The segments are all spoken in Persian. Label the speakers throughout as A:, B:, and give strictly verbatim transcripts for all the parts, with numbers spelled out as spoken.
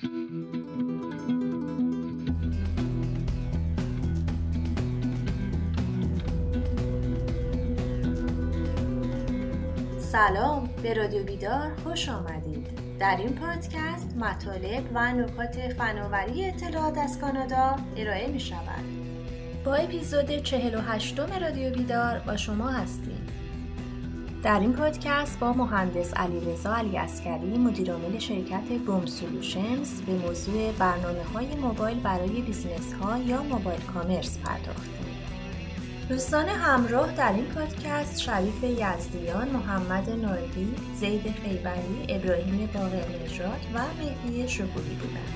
A: سلام، به رادیو بیدار خوش آمدید. در این پادکست مطالب و نکات فناوری اطلاعات از کانادا ارائه می شود. با اپیزود چهل و هشتم رادیو بیدار با شما هستیم. در این پادکست با مهندس علیرضا علیعسکری مدیرعامل شرکت بوم سولوشنز به موضوع برنامه‌های موبایل برای بیزنس‌ها یا موبایل کامرس پرداختیم. دوستان همراه در این پادکست شریف یزدیان، محمد ناردی، زید خیبری، ابراهیم باقرنژاد و مهدی شکوری بودند.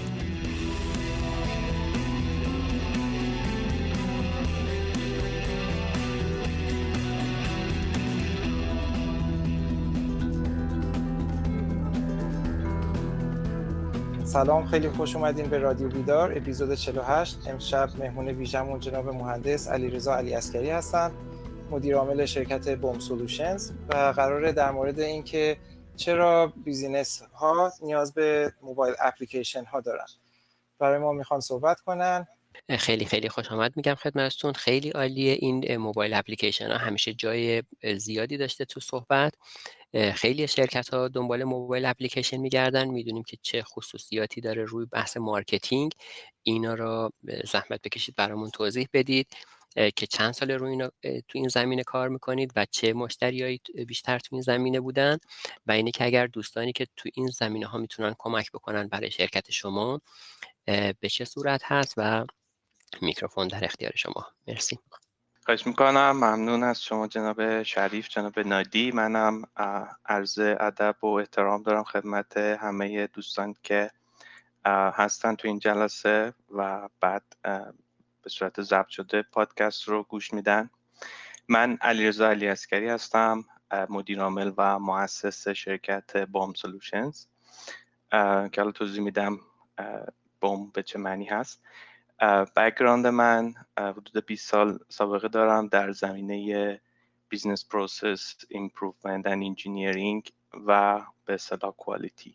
B: سلام، خیلی خوش اومدین به رادیو بیدار اپیزود چهل و هشت. امشب مهمون ویژمون جناب مهندس علیرضا علیعسکری هستن، مدیر عامل شرکت بوم سولوشنز، و قراره در مورد اینکه چرا بیزینس ها نیاز به موبایل اپلیکیشن ها دارن برای ما میخوان صحبت کنن.
C: خیلی خیلی خوش آمد میگم خدمتتون. خیلی عالیه. این موبایل اپلیکیشن ها همیشه جای زیادی داشته تو صحبت. خیلی شرکت ها دنبال موبایل اپلیکیشن میگردن. میدونیم که چه خصوصیاتی داره روی بحث مارکتینگ. اینا رو زحمت بکشید برامون توضیح بدید که چند سال روی اینا تو این زمینه کار میکنید و چه مشتریایی بیشتر تو این زمینه بودن، و اینه که اگر دوستانی که تو این زمینه ها میتونن کمک بکنن برای شرکت شما به چه صورت هست. و میکروفون در اختیار شما. مرسی.
D: خواهش میکنم. ممنون از شما جناب شریف، جناب نادی. منم عرض ادب و احترام دارم خدمت همه دوستان که هستن تو این جلسه و بعد به صورت ضبط شده پادکست رو گوش میدن. من علیرضا علیعسکری هستم، مدیر عامل و مؤسس شرکت بوم سولوشنز که حالا توضیح میدم بوم به چه معنی هست. بک‌گراند من حدود بیست سال سابقه دارم در زمینه بیزنس پروسس ایمپروومنت اند انجینیرینگ و به اصطلاح کوالیتی،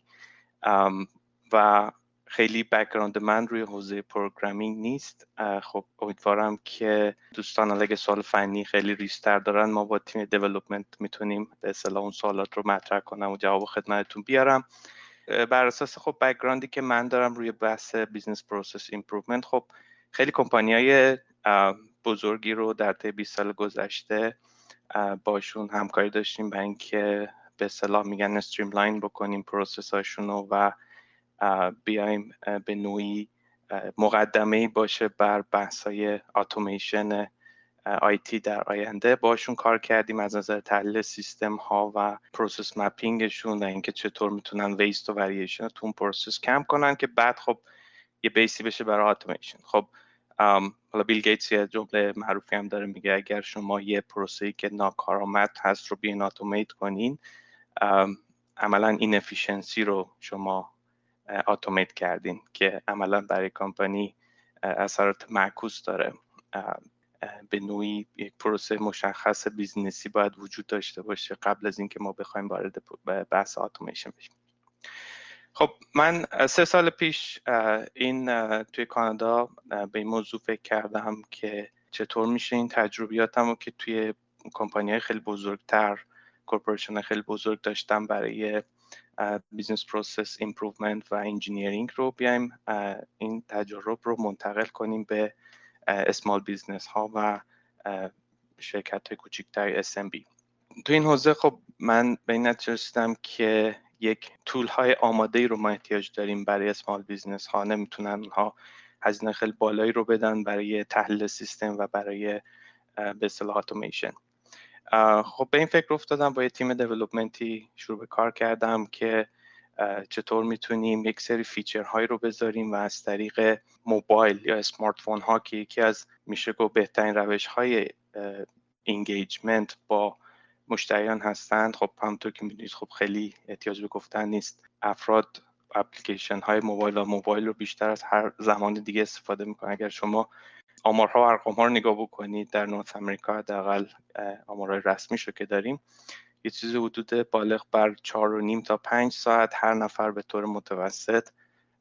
D: و خیلی بک‌گراند من روی حوزه پروگرامینگ نیست. خب امیدوارم که دوستان اگه سوال فنی خیلی ریزتر دارن ما با تیم دیولپمنت میتونیم به اصطلاح اون سوالات رو مطرح کنم و جواب خدمتتون بیارم. بر اساس خب بک‌گراندی که من دارم روی بحث بیزنس پروسس ایمپروومنت، خب خیلی کمپانی‌های بزرگی رو در طی بیست سال گذشته باشون همکاری داشتیم برای اینکه به اصطلاح میگن استریملاین بکنیم پروسس‌هاشون رو و بیایم به نوعی مقدمه‌ای باشه بر بحث‌های اتوماسیون آیتی در آینده. باشون کار کردیم از نظر تحلیل سیستم ها و پروسس مپینگشون و اینکه چطور میتونن ویست و وریشن تو اون پروسس کم کنن که بعد خب یه بیسی بشه برای اتوماسیون. خب حالا بیل گیتس یه جمله معروفی هم داره، میگه اگر شما یه پروسه‌ای که ناکارآمد هست رو بیاین اتومات کنین، عملا این افیشنسی رو شما اتومات کردین که عملا برای کمپانی اثرات معکوس داره. به نوعی یک پروسه مشخص بیزنسی باید وجود داشته باشه قبل از اینکه ما بخوایم وارد بحث اتوماسیون بشیم. خب من سه سال پیش این توی کانادا به این موضوع فکر کردم که چطور میشه این تجربیاتم رو که توی کمپانی‌های خیلی بزرگتر، کورپوریشن خیلی بزرگ داشتم برای بیزنس پروسس ایمپروومنت و انجینیرینگ رو بیایم این تجربه رو منتقل کنیم به اسمال بیزنس ها و شرکت های کوچکتر اس ام بی. تو این حوزه خب من به این نتیجه رسیدم که یک تول های آماده رو ما احتیاج داریم برای اسمال بیزنس ها. نمیتونن اونها هزینه خیلی بالایی رو بدن برای تحلیل سیستم و برای به اصطلاح اتوماسیون. خب به این فکر افتادم، با یه تیم دیولپمنتی شروع به کار کردم که چطور میتونیم یک سری فیچرهایی رو بذاریم و از طریق موبایل یا اسمارت فون ها که یکی از میشه گفت بهترین روش های انگیجمنت با مشتریان هستند. خب همونطور که میدونید خب خیلی احتیاج به گفتن نیست، افراد اپلیکیشن های موبایل و موبایل رو بیشتر از هر زمان دیگه استفاده میکنن. اگر شما آمارها و ارقام‌ها رو نگاه بکنید در نورث امریکا، حداقل آمارهای رسمی شو که داریم، یه چیزی حدود بالغ بر چهار و نیم تا پنج ساعت هر نفر به طور متوسط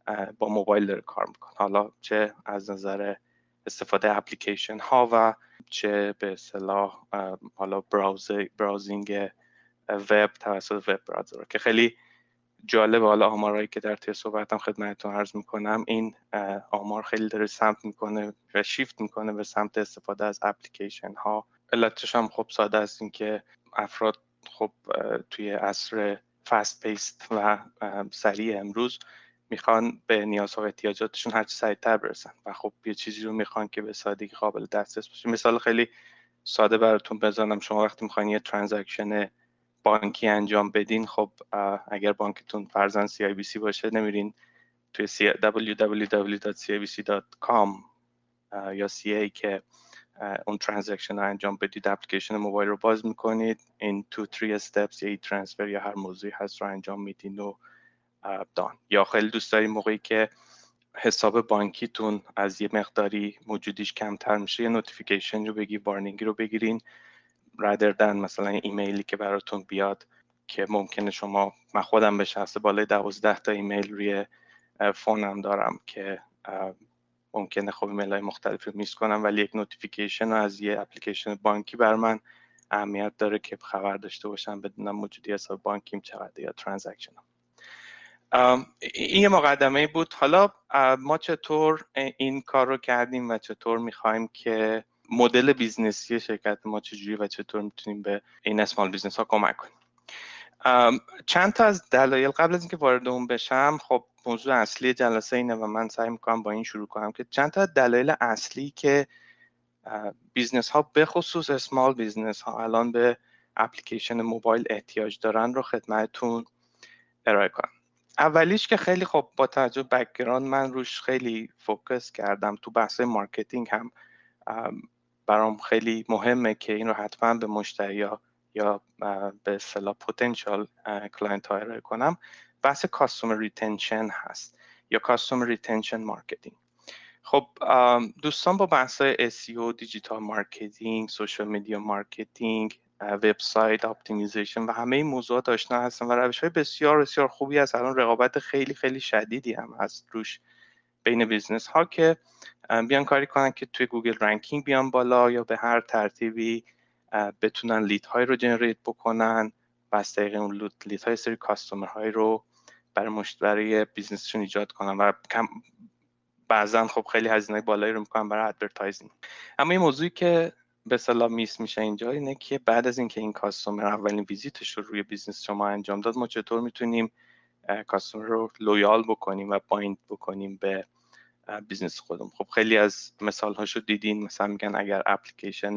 D: با موبایل داره کار میکنه، حالا چه از نظر استفاده اپلیکیشن ها و چه به اصطلاح حالا براوزر براوزینگ وب توسط وب براوزر، که خیلی جالبه. حالا آمارایی که در طی صحبتم خدمتتون عرض میکنم، این آمار خیلی داره سمت میکنه و شیفت میکنه به سمت استفاده از اپلیکیشن ها. علتش هم خب ساده است، این که افراد خب توی عصر فست پیست و سریع امروز میخوان به نیازها و احتیاجاتشون هرچی سریعتر برسن و خب یه چیزی رو میخوان که به سادگی قابل دسترس باشه. مثال خیلی ساده براتون بزنم، شما وقتی میخواین یه ترانزکشن بانکی انجام بدین، خب اگر بانکتون فرضاً سی آی بی سی باشه، نمیرین توی دبلیو دبلیو دبلیو دات سی آی بی سی دات کام یا سی ای که اون ترانزکشن رو انجام بدید، اپلیکیشن موبایل رو باز میکنید، این تو تری استپس یا ای ترانسفر یا هر موضوعی هست رو انجام میدین و دان. یا خیلی دوست داریم موقعی که حساب بانکیتون از یه مقداری موجودیش کمتر میشه، یه نوتیفیکیشن رو بگی، وارنینگی رو بگیرین، رادر دن مثلا ایمیلی که براتون بیاد که ممکنه شما، من خودم به شخص بالای دوازده تا ایمیل روی فونم دارم که ممکنه خب ایمیل های مختلفی میس کنم، ولی یک نوتیفیکیشن از یه اپلیکیشن بانکی بر من اهمیت داره که خبر داشته باشم بدونم موجودی حساب بانکیم چقدر یا ترانزکشنم. این یه مقدمه بود. حالا ما چطور این کار رو کردیم و چطور میخوایم که مدل بیزنسی شرکت ما چجوری و چطور میتونیم به این اسمال بیزنس ها کمک کنیم. چند تا از دلایل قبل از اینکه وارد اون بشم، خب موضوع اصلی جلسه اینه و من سعی میکنم با این شروع کنم که چند تا دلایل اصلی که بیزنس ها به خصوص اسمال بیزنس ها الان به اپلیکیشن موبایل احتیاج دارن رو خدمتتون ارائه کنم. اولیش که خیلی خب با توجه به بک‌گراند من روش خیلی فوکس کردم، تو بحث مارکتینگ هم برام خیلی مهمه که این رو حتما به مشتری‌ها یا به اصطلاح پتانسیال کلاینت ها ارائه کنم. بحث کاستومر ریتنشن هست یا کاستومر ریتنشن مارکتینگ. خب دوستان با بحث اس ای او، دیجیتال مارکتینگ، سوشال میدیا مارکتینگ، وبسایت اپتیمیزیشن و همه این موضوعات آشنا هستن و روش‌های بسیار بسیار خوبی هست. الان رقابت خیلی خیلی شدیدی هم هست روش بین بیزنس ها که بیان کاری کنن که توی گوگل رنکینگ بیان بالا یا به هر ترتیبی بتونن لید های رو جنریت بکنن و از طریق اون لید های سری کاستومر های رو برای مشتری بیزنسشون ایجاد کنن و کم بعضن خب خیلی هزینه بالایی رو میکنن برای ادورتایزینگ. اما این موضوعی که به اصطلاح میس میشه اینجا اینه که بعد از اینکه این کاستومر اولین ویزیتش رو روی بیزنس شما انجام داد، ما چطور میتونیم کاستومر رو لویال بکنیم و بایند بکنیم به بیزنس خودمون. خب خیلی از مثال هاشو دیدین، مثلا میگن اگر اپلیکیشن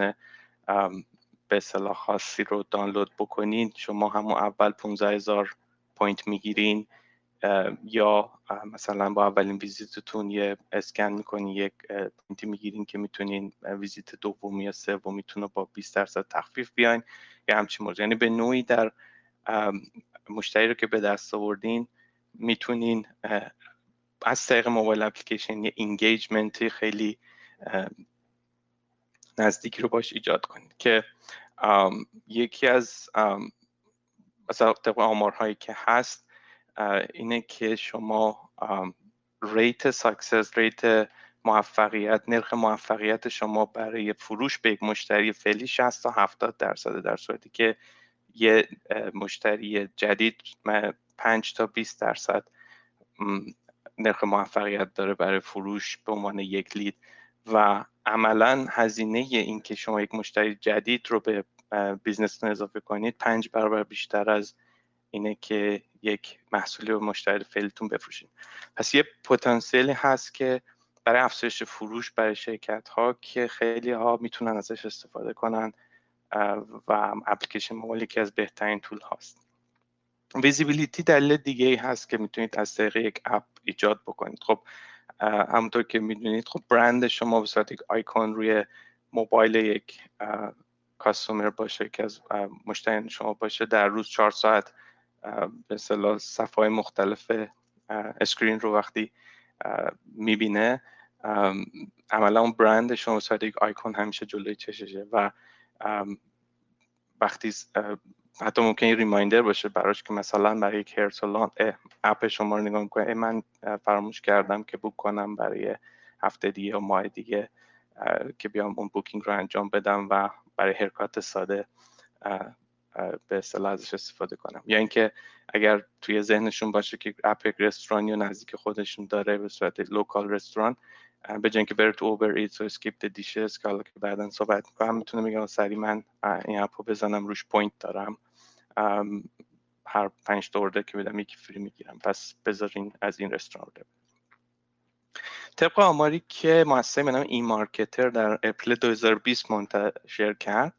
D: به اصطلاح خاصی رو دانلود بکنین شما همون اول پانزده هزار پوینت میگیرین، یا مثلا با اولین ویزیتتون یه اسکن میکنین یک پوینتی میگیرین که میتونین ویزیت دومی یا سومیتون رو با بیست درصد تخفیف بیاین یا همچین موضوع. یعنی به نوعی در مشتری رو که به دست آوردین میتونین از طریق موبایل اپلیکیشن یه انگیجمنتی خیلی نزدیکی رو باش ایجاد کنید که یکی از مثلا طبق آمارهایی که هست اینه که شما ریت ساکسس، ریت موفقیت، نرخ موفقیت شما برای فروش به یک مشتری فعلی شصت تا هفتاد درصد، در صورتی که یه مشتری جدید پنج تا بیست درصد نرخ موفقیت داره برای فروش به عنوان یک لید. و عملا هزینه این که شما یک مشتری جدید رو به بیزنستون اضافه کنید پنج برابر بیشتر از اینه که یک محصولی به مشتری فعلیتون بفروشید. پس یه پتانسیلی هست که برای افزایش فروش برای شرکت ها که خیلی ها میتونن ازش استفاده کنن و اپلیکیشن موبایل یکی از بهترین تول هاست. ویزیبیلیتی دلیل دیگه ای هست که میتونید از طریق یک اپ ایجاد بکنید. خب همونطور که میدونید خب برند شما به صورت یک آیکون روی موبایل یک کاستومر باشه که از مشتری شما باشه، در روز چهار ساعت به اصطلاح صفحه‌های مختلف اسکرین رو وقتی میبینه، عملا اون برند شما به صورت یک آیکون همیشه جلوی چششه و وقتی حتی ممکنه ریمایندر باشه براش که مثلا برای یک هیر سالن اپ شما رو نگاه میکنه من فراموش کردم که بوک کنم برای هفته دیگه یا ماه دیگه که بیام اون بوکینگ رو انجام بدم و برای هیرکات ساده به اصطلاح ازش استفاده کنم. یا اینکه اگر توی ذهنشون باشه که اپ یک رستوران یا نزدیک خودشون داره به صورت لوکال رستوران، به جای اینکه بره تو اوبر ایتس و اسکیپ د دیشز که حالا که بعداً صحبت می‌کنم میتونه میگم سری من این اپو بزنم روش پوینت دارم، هر پنج تا ارده که بدم یکی فری میگیرم، پس بذارین از این رستوران رو. طبق آماری که مؤسسه به نام ای مارکتر در اپریل دو هزار و بیست منتشر کرد،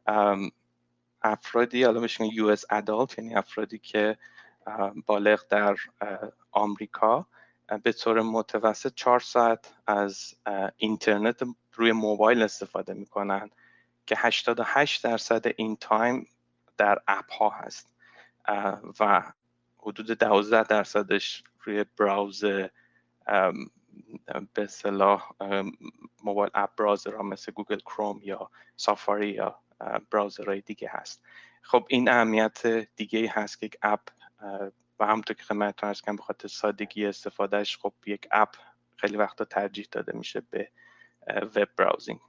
D: افرادی حالا بهش میگن یو اس ادالت، یعنی افرادی که بالغ در آمریکا به طور متوسط چهار ساعت از اینترنت روی موبایل استفاده میکنن که هشتاد و هشت درصد این تایم در اپ ها هست و حدود دوازده درصدش روی براوزر به اصطلاح موبایل اپ براوزرها مثل گوگل کروم یا سافاری یا براوزرهای دیگه هست. خب این اهمیت دیگه هست که یک اپ و همونطور که خدمتتون عرض کردم به خاطر سادگی استفادهش خب یک اپ خیلی وقتا ترجیح داده میشه به وب براوزینگ.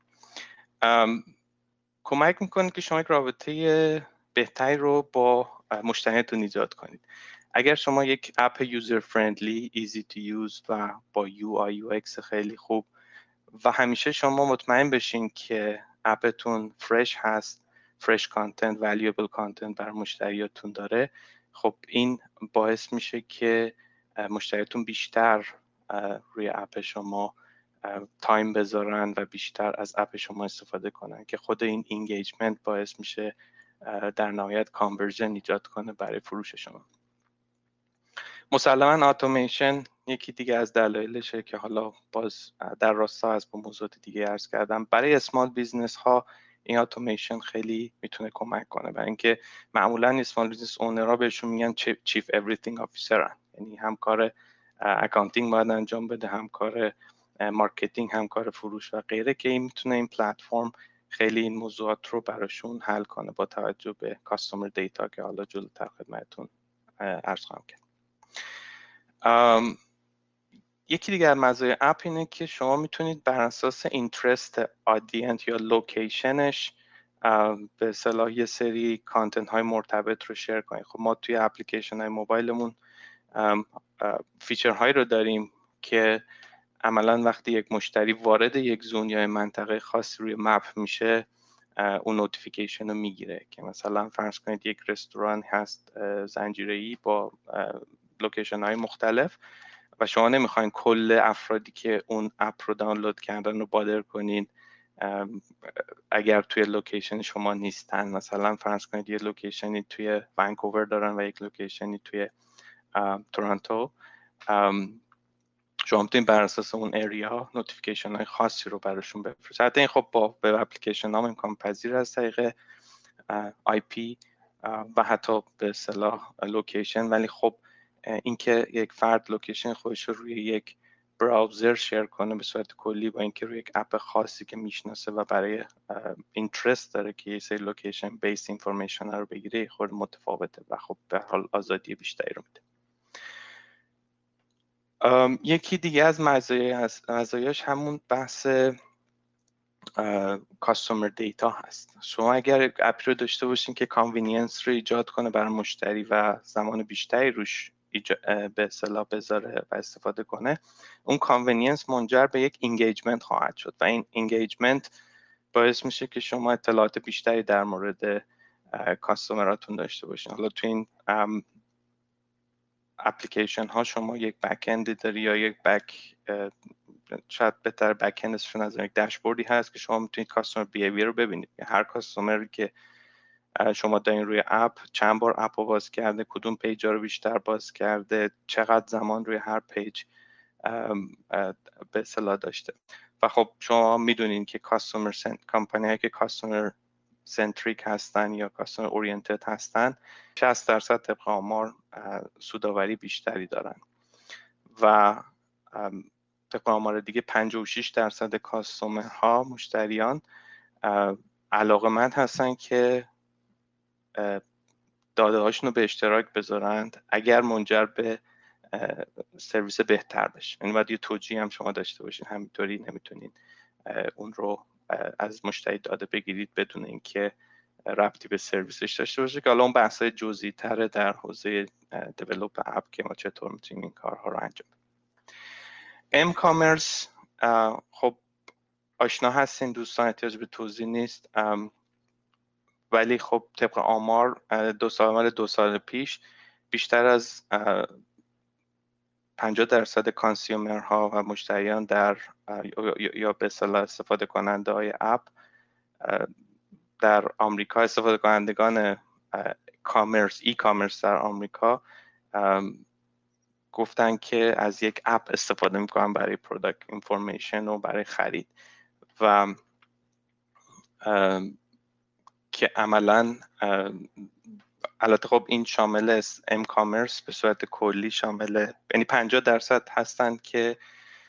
D: کمک میکنه که شما یک رابطه بهتری رو با مشتریاتون ایجاد کنید. اگر شما یک اپ یوزر فرندلی، ایزی تو یوز و با یو آی یو ایکس خیلی خوب و همیشه شما مطمئن بشین که اپتون فرش هست، فرش کانتنت، والیوبل کانتنت برای مشتریاتون داره، خب این باعث میشه که مشتریاتون بیشتر روی اپ شما تایم بذارن و بیشتر از اپ شما استفاده کنن که خود این اینگیجمنت باعث میشه در نهایت کانورژن ایجاد کنه برای فروش شما. مسلماً اتوماسیون یکی دیگه از دلایلشه که حالا باز در راستا از با موضوعات دیگه عرض کردم، برای اسمال بیزنس ها این اتوماسیون خیلی میتونه کمک کنه، برای اینکه معمولاً اسمال بیزنس اونرها بهشون میگن چیف اوریثینگ آفیسر، یعنی هم کار اکانتینگ باید انجام بده، هم کار مارکتینگ، هم کار فروش و غیره، که این میتونه این پلتفرم خیلی این موضوعات رو براشون حل کنه با توجه به کاستومر دیتا که حالا جلوتر خدمتتون عرض خواهم کرد. Um, یکی دیگر مزایای اپ اینه که شما میتونید بر اساس اینترست آدینت یا لوکیشنش به اصطلاح یه سری کانتنت های مرتبط رو شیر کنید. خب ما توی اپلیکیشن های موبایلمون فیچر هایی رو داریم که عملا وقتی یک مشتری وارد یک زون یا منطقه خاصی روی مپ میشه اون نوتیفیکیشن رو میگیره که مثلا فرض کنید یک رستوران هست زنجیره‌ای با لوکیشن های مختلف و شما نمیخواین کل افرادی که اون اپ رو دانلود کردن رو بادر کنین اگر توی لوکیشن شما نیستن. مثلا فرض کنید یه لوکیشنی توی ونکوور دارن و یک لوکیشنی توی تورنتو، شما میتونید بر اساس اون ایریا نوتیفیکیشن های خاصی رو براشون بفرستید. حتی این خب با وب اپلیکیشن ها امکان پذیر از طریق آی پی و حتی به اصطلاح لوکیشن، ولی خب اینکه یک فرد لوکیشن خودش رو روی یک براوزر شیر کنه به صورت کلی با اینکه روی یک اپ خاصی که میشناسه و برای اینترست داره که یه سری لوکیشن بیس اینفورمیشن رو بگیره خود متفاوته و خب به حال آزادی بیشتری رو میده. یکی دیگه از مزایاش همون بحث کاستومر دیتا هست. شما اگر اپی رو داشته باشین که کانوینینس رو ایجاد کنه برای مشتری و زمان بیشتری روش به اصطلاح بذاره و استفاده کنه، اون کانوینینس منجر به یک اینگیجمنت خواهد شد و این اینگیجمنت باعث میشه که شما اطلاعات بیشتری در مورد کاستومراتون داشته باشین. حالا تو این اپلیکیشن ها شما یک بک اند داری یا یک بک شاید بهتر بک اندشون از یک داشبوردی هست که شما میتونید کاستومر بیهیویر رو ببینید، هر کاستومری که شما دارین روی اپ چند بار اپ رو باز کرده، کدوم پیج رو بیشتر باز کرده، چقدر زمان روی هر پیج به اصطلاح داشته. و خب شما میدونین که کاستومر سنت کمپانی هایی که کاستومر سنتریک هستن یا کاستومر اورینتد هستن شصت درصد طبق آمار سودآوری بیشتری دارن و طبق آمار دیگه پنجاه و شش درصد کاستومرها مشتریان علاقه‌مند هستن که داده هاشون رو به اشتراک بذارند اگر منجر به سرویس بهتر بشه. یعنی باید یه توجیه هم شما داشته باشین، همینطوری نمیتونین اون رو از مشتری داده بگیرید بدون اینکه ربطی به سرویسش داشته باشه، که حالا اون بحث‌های جزئی تره در حوزه دیولپ اپ که ما چطور میتونیم این کارها رو انجام بدیم. ام کامرس خب آشنا هستین دوستان، احتیاج به توضیح نیست، ولی خب طبق آمار دو سال مال دو سال پیش بیشتر از پنجاه درصد کانسیومرها و مشتریان در یا به اصطلاح استفاده کننده های اپ در آمریکا، استفاده کنندگان کامرس ای کامرس در آمریکا گفتن که از یک اپ استفاده میکنن برای پروداکت اینفورمیشن و برای خرید، و که عملاً البته خب این شامل ام کامرس به صورت کلی شامل، یعنی پنجاه درصد هستن که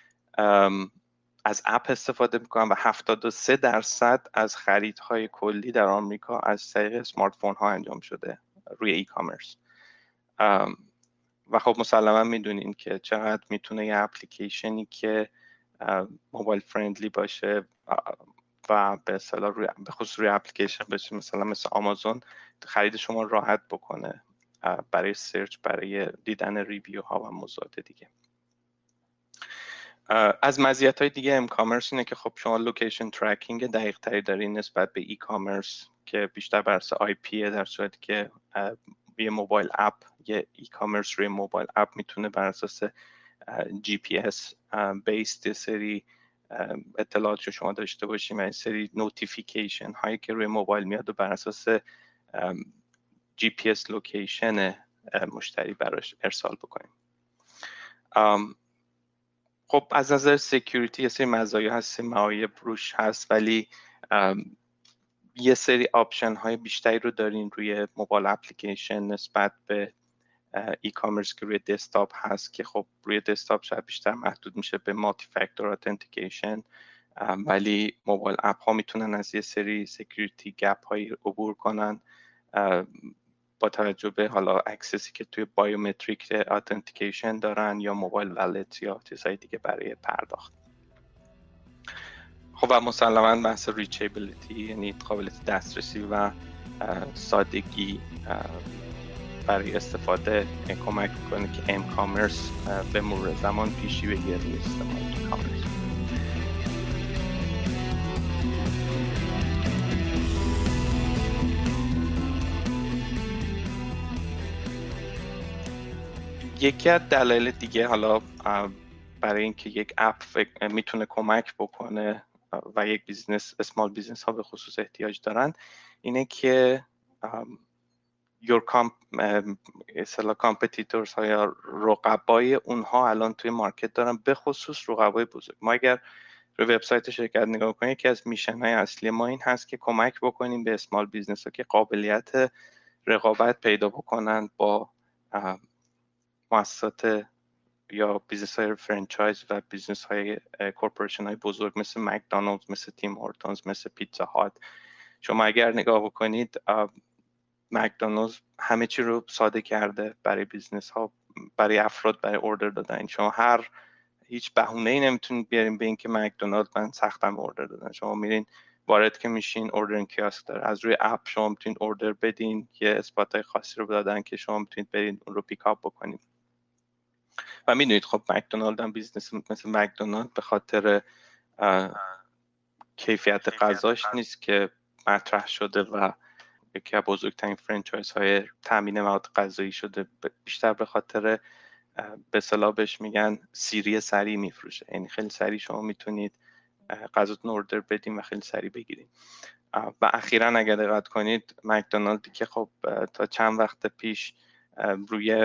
D: از اپ استفاده میکنن و هفتاد و سه درصد از خریدهای کلی در آمریکا از طریق اسمارت فون ها انجام شده روی ای کامرس. و خب مسلما میدونین که چقدر میتونه یه اپلیکیشنی که موبایل فرندلی باشه و به اصطلاح روی به خصوص روی اپلیکیشن باشه مثلا مثل آمازون خرید شما راحت بکنه برای سرچ، برای دیدن ریویو ها و موضوعات دیگه. از مزیت‌های دیگه ام کامرس اینه که خب شما لوکیشن ترکینگ دقیق تری دارین نسبت به ای کامرس که بیشتر بر اساس آی پی، در صورتی که یه موبایل اپ، یه ای کامرس روی موبایل اپ میتونه بر اساس جی پی اس بیسد سری اطلاعات رو شما داشته باشیم، این سری نوتیفیکیشن هایی که روی موبایل میاد و بر اساس جی پی اس لوکیشن مشتری براش ارسال بکنیم. خب از نظر سکیوریتی یه سری مزایا هست، سری معایب روش هست، ولی یه سری آپشن های بیشتری رو دارین روی موبایل اپلیکیشن نسبت به ای کامرس که روی دسکتاپ هست، که خب روی دسکتاپ شاید بیشتر محدود میشه به مالتی فاکتور اتنتیکیشن، ولی موبایل اپ ها میتونن از یه سری سکیوریتی گپ هایی عبور کنن با توجه به حالا اکسسی که توی بایومتریک اتنتیکیشن دارن یا موبایل والت یا چیزهای دیگه برای پرداخت. خب و مسلماً بحث ریچیبیلیتی، یعنی قابلیت دسترسی و سادگی برای استفاده کمک میکنه که ام کامرس به مرور زمان پیشی بگیره روی استفاده ای کامرس. یکی از دلایل دیگه حالا برای اینکه یک اپ میتونه کمک بکنه و یک بیزنس، اسمال بیزنس ها به خصوص احتیاج دارن، اینه که your اصطلاح کامپتیتورز ها یا رقبای اونها الان توی مارکت دارن، به خصوص رقبای بزرگ. ما اگر روی وبسایت شرکت نگاه کنیم، یکی از میشن های اصلی ما این هست که کمک بکنیم به اسمال بیزنس ها که قابلیت رقابت پیدا بکنن با مؤسسات یا بیزنس های فرانچایز و بیزنس های کورپوریشن های بزرگ مثل مکدونالدز، مثل تیم هورتونز، مثل پیتزا هات. شما اگر نگاه بکنید مکدونالدز همه چی رو ساده کرده برای بیزنس ها، برای افراد، برای اوردر دادن. شما هر هیچ بهونه‌ای نمیتونید بیارین به این که مکدونالدز من سختم اوردر دادن. شما میرین وارد که میشین، اوردرینگ کیاسک داره، از روی اپ شما میتونید اوردر بدین، یه اسپاتای خاصی رو دادن که شما میتونید برین اون رو پیک اپ بکنید. و میدونید خب مکدونالد هم بیزنس مثل مکدونالد به خاطر کیفیت غذاش نیست که مطرح شده و یکی از بزرگترین فرانچایز های تامین مواد غذایی شده، بیشتر به خاطر به اصطلاح بهش میگن سیری سریع میفروشه، یعنی خیلی سریع شما میتونید غذاتون اوردر بدین و خیلی سریع بگیرید. و اخیراً اگر دقت کنید مکدونالد که خب تا چند وقت پیش روی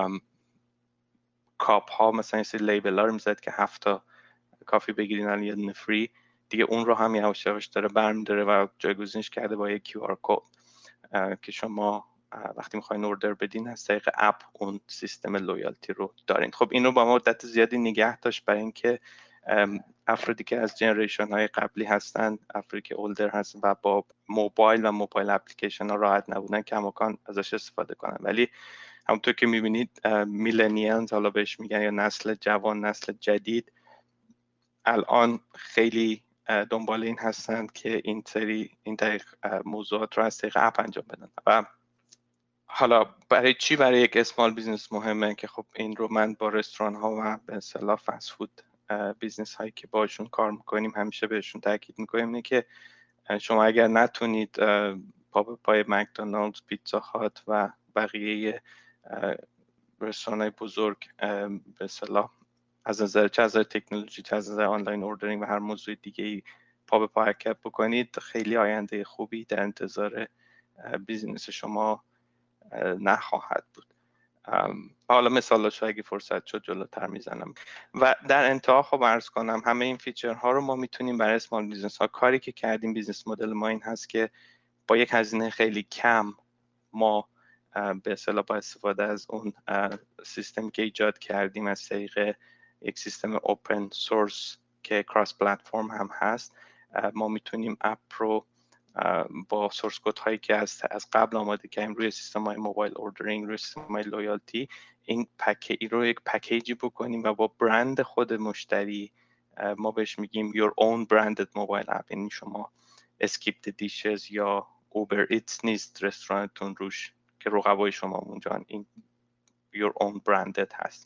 D: کاپ ها مثلا این سری لیبل ها رو میزد که هفت تا کافی بگیرین الان یه دونه فری، دیگه اون رو هم یواش یواش داره برمی‌داره و جایگزینش کرده با یک کیو آر کد که شما وقتی میخواین اوردر بدین از طریق اپ اون سیستم لویالتی رو دارین. خب این رو با مدت زیادی نگه داشت برای اینکه افرادی که از جنریشن های قبلی هستن، افرادی که اولدر هستن و با موبایل و موبایل اپلیکیشن ها راحت نبودن کماکان ازش استفاده کنن. ولی همونطور که میبینید میلنیالز حالا بهش میگن یا نسل جوان، نسل جدید، الان خیلی دنبال این هستن که این سری این طریق موضوعات رو از طریق اپ انجام بدن. و حالا برای چی برای یک اسمال بیزنس مهمه که خب این رو من با رستوران ها و به اصطلاح فست فود بیزنس هایی که باشون کار میکنیم همیشه بهشون تاکید میکنیم اینه که شما اگر نتونید پا به پای مکدونالدز، پیتزا هات و بقیه رستوران های بزرگ به اصطلاح از نظر چه از نظر تکنولوژی، چه از نظر آنلاین اوردرینگ و هر موضوع دیگه ای پا به پا حرکت بکنید، خیلی آینده خوبی در انتظار بیزینس شما نخواهد بود. حالا مثالش اگه فرصت شد جلوتر میزنم. و در انتها خب عرض کنم همه این فیچرها رو ما میتونیم برای اسمال بیزنس ها، کاری که کردیم بیزنس مدل ما این هست که با یک هزینه خیلی کم ما به اصطلاح با استفاده از اون سیستم که ایجاد کردیم از طریق یک سیستم اوپن سورس که کراس پلتفرم هم هست، ما میتونیم اپ رو با سورس کد هایی که از از قبل آماده کردیم روی سیستم های موبایل اوردرینگ، روی سیستم های لویالتی، این پکیج رو یک پکیجی بکنیم و با برند خود مشتری، ما بهش میگیم your own branded mobile app، یعنی شما اسکیپ د دیشز یا اوبر ایتس نیست رستورانتون روش که رقبای شما اونجا، این your own branded هست.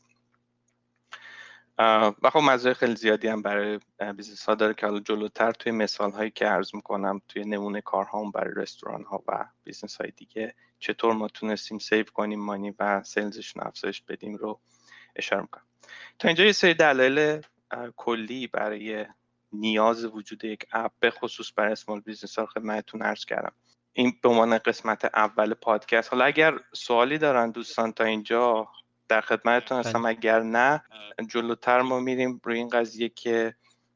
D: و خب مزایای خیلی زیادی هم برای بیزنس ها داره که حالا جلوتر توی مثال هایی که عرض میکنم توی نمونه کارهام برای رستوران ها و بیزنس های دیگه چطور ما تونستیم سیو کنیم مانی و سیلزشون افزایش بدیم رو اشاره میکنم. تا اینجا یه سری دلایل کلی برای نیاز وجود یک اپ به خصوص برای اسمال بیزنس ها خدمتتون عرض کردم. این به عنوان قسمت اول پادکست. حالا اگر سوالی دارن دوستان تا اینجا در خدمتتون هستم، اگر نه جلوتر ما میریم روی این قضیه که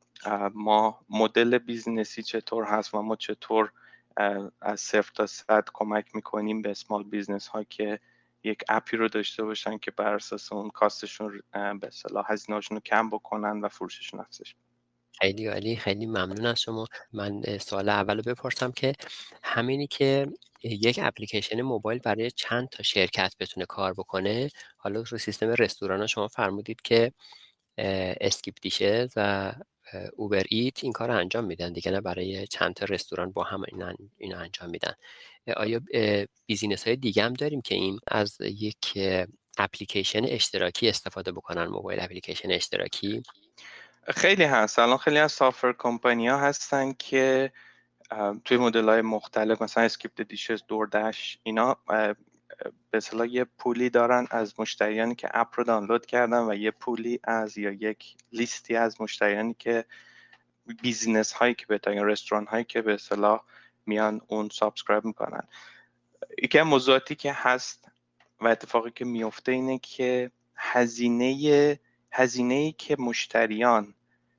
D: ما مدل بیزنسی چطور هست و ما چطور از صفر تا صد کمک میکنیم به اسمال بیزنس ها که یک اپی رو داشته باشن که بر اساس اون کاستشون به اصطلاح هزینه‌هاشون رو کم بکنن و فروششون افزایش.
C: خیلی عالی، خیلی ممنون از شما. من سوال اولو بپرسم که همینی که یک اپلیکیشن موبایل برای چند تا شرکت بتونه کار بکنه، حالا رو سیستم رستوران ها شما فرمودید که اسکیپ دیشز و اوبر ایت این کار رو انجام میدن دیگه، نه برای چند تا رستوران با هم این اینو انجام میدن. آیا بیزینس های دیگه هم داریم که این از یک اپلیکیشن اشتراکی استفاده بکنن، موبایل اپلیکیشن اشتراکی؟
D: خیلی هست. الان خیلی از سافر کمپانی ها هستن که توی مدل های مختلف مثلا اسکیپ دیشز، دوردش، اینا به اصطلاح یه پولی دارن از مشتریانی که اپ رو دانلود کردن و یه پولی از یا یک لیستی از مشتریانی که بیزینس هایی که بهترین رستوران هایی که به اصطلاح میان اون سابسکرایب میکنن. یکی از موضوعاتی که هست و اتفاقی که میفته اینه که هزینه هزینه‌ای که مشتریان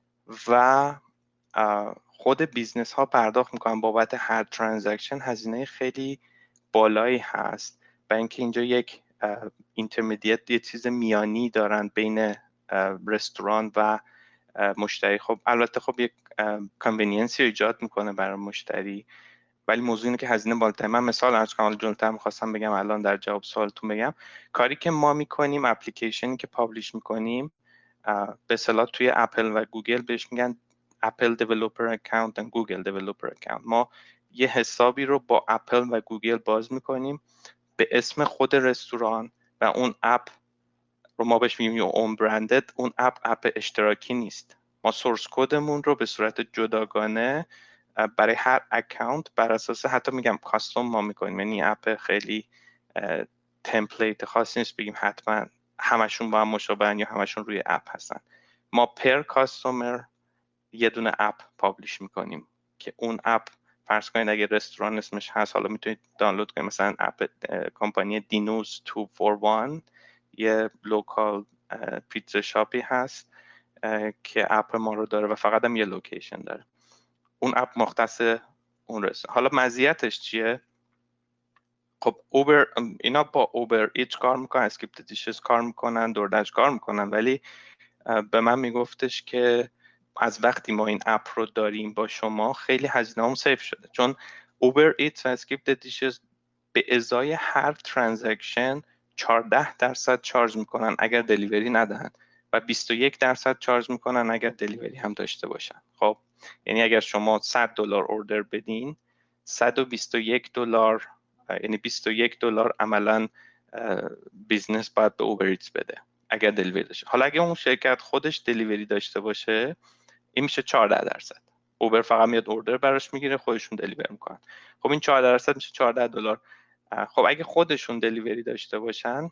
D: و خود بیزنس ها پرداخت میکنن بابت هر ترانزکشن هزینه خیلی بالایی هست و اینکه اینجا یک اینترمدیت، یه چیز میانی دارن بین رستوران و مشتری. خب البته خب یک کانوینینسی ایجاد میکنه برای مشتری، ولی موضوع اینه که هزینه بالاتر. من مثال عرض کنم، جلوتر می‌خواستم بگم الان در جواب سوالتون بگم. کاری که ما میکنیم، اپلیکیشنی که پابلش میکنیم به اصطلاح توی اپل و گوگل بهش میگن اپل دیولپر اکانت و گوگل دیولپر اکانت. ما یه حسابی رو با اپل و گوگل باز میکنیم به اسم خود رستوران و اون اپ رو ما بهش میگیم اون برندد. اون اپ اپ اشتراکی نیست. ما سورس کدمون رو به صورت جداگانه برای هر اکانت بر اساس حتی میگم کاستوم ما میکنیم، یعنی اپ خیلی تمپلیت خاصی نیست بگیم حتما همشون با هم مشابهن یا همشون روی اپ هستن. ما پر کاستومر یه دونه اپ پابلش میکنیم که اون اپ فرض کنید اگه رستوران اسمش هست، حالا میتونید دانلود کنید، مثلا اپ کمپانی دینوز دو چهار یک یه لوکال پیتزا شاپی هست که اپ ما رو داره و فقط هم یه لوکیشن داره. اون اپ مختص اون رستوران. حالا مزیتش چیه؟ خب اوبر اینا با اوبر ایت کار میکنن، اسکیپ دیشز کار میکنن، دوردش کار میکنن، ولی به من میگفتش که از وقتی ما این اپ رو داریم با شما خیلی هزینه‌مون سیف شده، چون اوبر ایتس و اسکیپ دیشز به ازای هر ترانزکشن چهارده درصد چارج میکنن اگر دلیوری ندهن و بیست و یک درصد چارج میکنن اگر دلیوری هم داشته باشن. خب یعنی اگر شما صد دلار اوردر بدین، صد و بیست و یک دلار، یعنی بیست و یک دلار عملاً بیزنس باید به اوبر ایتس بده اگر دلیوری داشته. حالا اگه اون شرکت خودش دلیوری داشته باشه این میشه چهارده درصد. اوبر فقط میاد اوردر براش میگیره، خودشون دلیور میکنن. خب این چهارده درصد میشه چهارده دلار. خب اگه خودشون دلیوری داشته باشن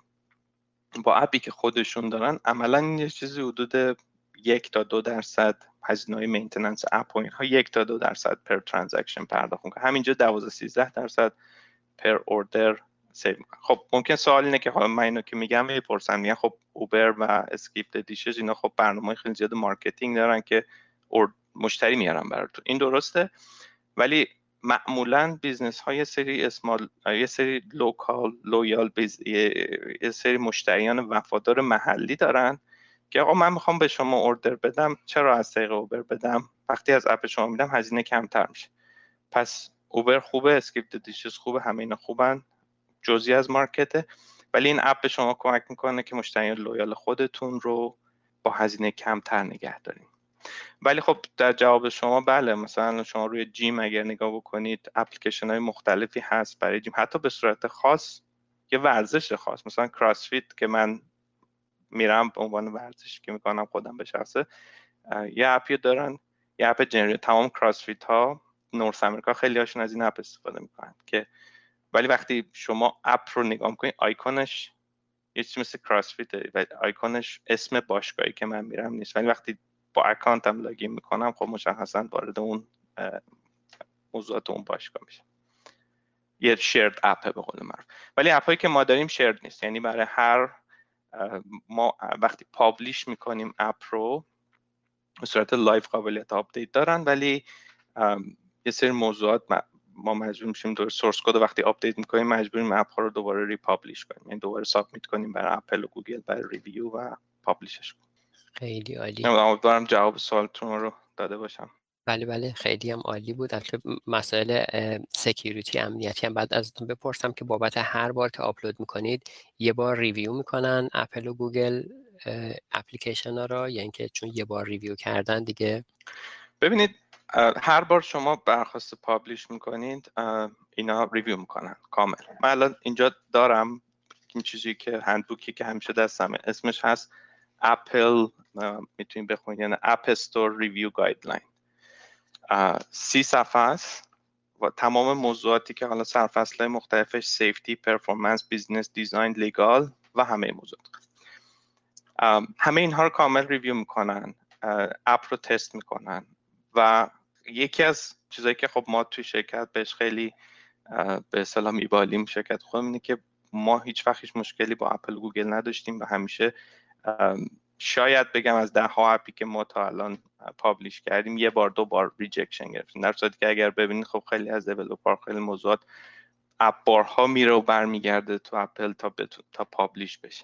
D: با اپی که خودشون دارن، عملا یه چیزی حدود یک تا دو درصد هزینه‌های مینتیننس اپ و اینها یک تا دو درصد پر ترانزکشن پرداخت میکنن. همینجا دوازده سیزده درصد پر اوردر سیو میکنن. خب ممکن سوال اینه که حالا من اینو که میگم میپرسن، میگن خب اوبر و اسکیپ دیشز اینا خب برنامه‌های خیلی زیاد مارکتینگ دارن که مشتری میارن براتون. این درسته، ولی معمولاً بیزنس های سری اسمال، یه سری لوکال لویال بیز، یه سری مشتریان وفادار محلی دارن که آقا من میخوام به شما اوردر بدم، چرا از طریق اوبر بدم؟ وقتی از اپ شما میدم هزینه کمتر میشه. پس اوبر خوبه، اسکیپ دیشز خوبه، همه اینا خوبن، جزئی از مارکته، ولی این اپ به شما کمک میکنه که مشتریان لویال خودتون رو با هزینه کمتر نگه دارین. ولی خب در جواب شما بله، مثلا شما روی جیم اگر نگاه بکنید اپلیکیشن های مختلفی هست برای جیم، حتی به صورت خاص یه ورزش خاص، مثلا کراسفیت که من میرم به عنوان ورزش که میکنم خودم به شخصه، یه اپی دارن، یه اپ جنری، تمام کراسفیت ها نورث امریکا خیلی هاشون از این اپ استفاده میکنن که، ولی وقتی شما اپ رو نگاه میکنید آیکونش یه چیزی مثل کراسفیت و آیکونش اسم باشگاهی که من میرم نیست، ولی وقتی با اکانتم لاگین میکنم خب مشخصا وارد اون موضوعات اون باشگاه میشه. یه شیرد اپه به قول معروف. ولی اپایی که ما داریم شیرد نیست، یعنی برای هر ما وقتی پابلیش میکنیم اپ رو به صورت لایو قابلیت آپدیت دارن، ولی یه سری موضوعات ما مجبور میشیم دور سورس کد وقتی آپدیت میکنیم مجبوریم اپ ها رو دوباره ریپابلیش کنیم، یعنی دوباره سابمیت کنیم برای اپل و گوگل برای ریویو و پابلیشش کنیم.
C: خیلی عالی.
D: امیدوارم جواب سوالتون رو داده باشم.
C: بله بله خیلی هم عالی بود. البته مسائل سکیوریتی امنیتی هم بعد ازتون بپرسم که بابت هر بار که آپلود میکنید یه بار ریویو میکنن اپل و گوگل اپلیکیشن ها را، یا اینکه چون یه بار ریویو کردن دیگه؟
D: ببینید هر بار شما برخواست پابلیش میکنید اینا ریویو میکنن کامل. من الان اینجا دارم این چیزی که هندبوکی که همیشه دستمه، اسمش هست اپل، میتونید بخونید، یعنی اپ استور ریویو گایدلاین. سی صفحه است و تمام موضوعاتی که حالا سرفصل‌های مختلفش سیفتی، پرفورمنس، بیزنس، دیزاین، لیگال و همه موضوعات، همه اینها رو کامل ریویو میکنن، اپ رو تست میکنن. و یکی از چیزایی که خب ما توی شرکت بهش خیلی به اصطلاح میبالیم شرکت خودمون اینه که ما هیچ وقت هیچ مشکلی با اپل و گوگل نداشتیم و همیشه شاید بگم از ده ها اپی که ما تا الان پابلیش کردیم یه بار دو بار ریجکشن گرفتیم، در صورتی که اگر ببینید خب خیلی از دیولپر خیلی موضوعات اپ بارها میره و برمیگرده تو اپل تا تا پابلیش بشه.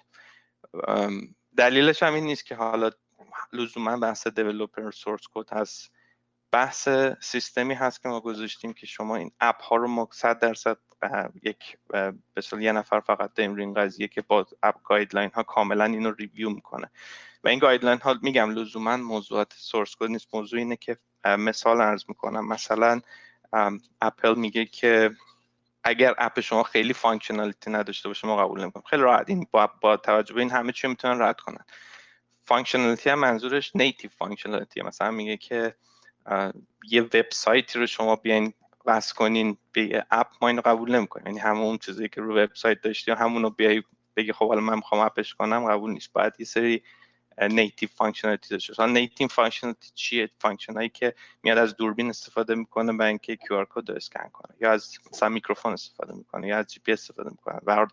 D: دلیلش هم این نیست که حالا لزوما بحث دیولپر سورس کد هست، بحث سیستمی هست که ما گذاشتیم که شما این اپ ها رو صد درصد یک به اصطلاح یه نفر فقط داریم روی این قضیه که با اپ گایدلاین ها کاملا اینو ریویو میکنه و این گایدلاین ها میگم لزوما موضوعات سورس کد نیست. موضوع اینه که مثال عرض میکنم، مثلا اپل میگه که اگر اپ شما خیلی فانکشنالیتی نداشته باشه ما قبول نمیکنیم. خیلی راحت، این با, با توجه به این همه چی میتونن رد کنن. فانکشنالیتی هم منظورش نیتیو فانکشنالیتی، مثلا میگه که یه وبسایتی رو شما بیاین وصل کنین به یه اپ ما اینو قبول نمیکنیم، یعنی همون چیزی که رو وبسایت داشتی همون رو بیای بگی خب حالا من میخوام اپش کنم قبول نیست، باید یه سری نیتیو فانکشنالیتی داشته باشه. نیتیو فانکشنالیتی چیه؟ فانکشنایی که میاد از دوربین استفاده میکنه برای اینکه کیو آر کد رو اسکن کنه، یا از مثلا میکروفون استفاده میکنه، یا از جی پی اس استفاده میکنه و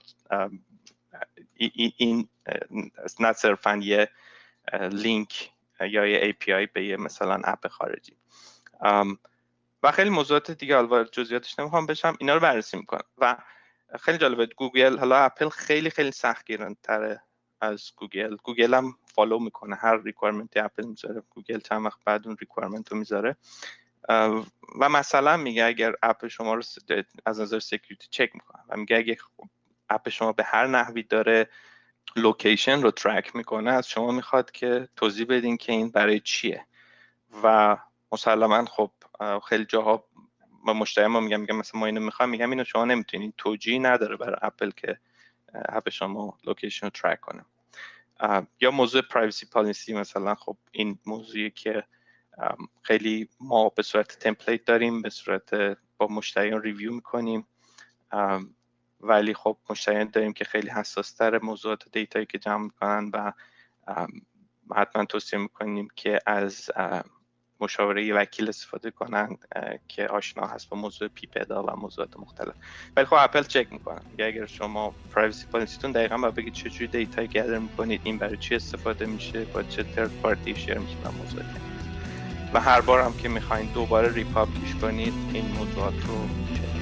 D: این نه صرفا یه لینک یا یه ای پی آی به یه مثلا اپ خارجی و خیلی موضوعات دیگه، البته جزئیاتش نمیخوام بشم، اینا رو بررسی میکنم. و خیلی جالبه گوگل، حالا اپل خیلی خیلی سختگیران‌تره از گوگل. گوگل هم فالو میکنه هر ریکوایرمنتی اپل میذاره، گوگل چند وقت بعد اون ریکوایرمنت رو میذاره و مثلا میگه اگر اپ شما رو از نظر سکیوریتی چک میکنه و میگه اگه اپ شما به هر نحوی داره لوکیشن رو ترک میکنه، از شما میخواد که توضیح بدین که این برای چیه. و مسلما خب خیلی جاها ما مشتری ما میگم میگم مثلا ما اینو میخوایم، میگم اینو شما نمیتونین، توجیه نداره برای اپل که اپ شما لوکیشن رو ترک کنه. یا موضوع پرایوسی پالیسی، مثلا خب این موضوعی که خیلی ما به صورت تمپلیت داریم، به صورت با مشتریان ریویو میکنیم، ولی خب مشتریان داریم که خیلی حساس تر موضوعات دیتایی که جمع میکنن و حتما توصیه میکنیم که از مشاوره وکیل استفاده کنن که آشنا هست با موضوع پیپدا و موضوعات مختلف. ولی خب اپل چک میکنن، میگه اگر شما پرایوسی پالیسیتون دقیقاً باید بگید چه جوری دیتا گدر میکنید، این برای چی استفاده میشه، با چه ترد پارتی شیر میشه و موضوعات، و هر بار هم که میخواین دوباره ریپابلیش کنید این موضوعات رو چک.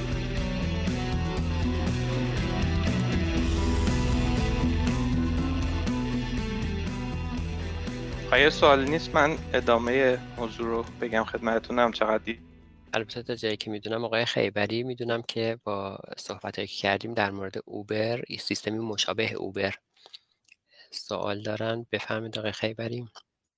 D: اگه سوالی نیست من ادامه موضوع رو بگم خدمتتونم. چقدر
C: البته تا جایی که میدونم آقای خیبری، میدونم که با صحبتایی که کردیم در مورد اوبر، سیستمی مشابه اوبر سوال دارن. بفرمایید آقای خیبری.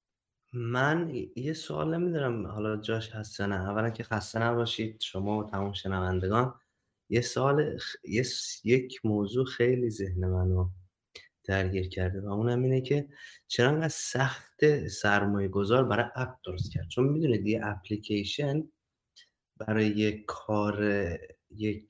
E: من یه سوال نمیدونم حالا جاش هست یا نه. اولا که خسته نباشید شما و تمام شنوندگان. یه سوال خ... یه... یک موضوع خیلی ذهن منو درگیر کرده و اونم اینه که چرا انقدر سخت سرمایه گذار برای اپ درست کرد؟ چون میدونید یه اپلیکیشن برای یک کار یک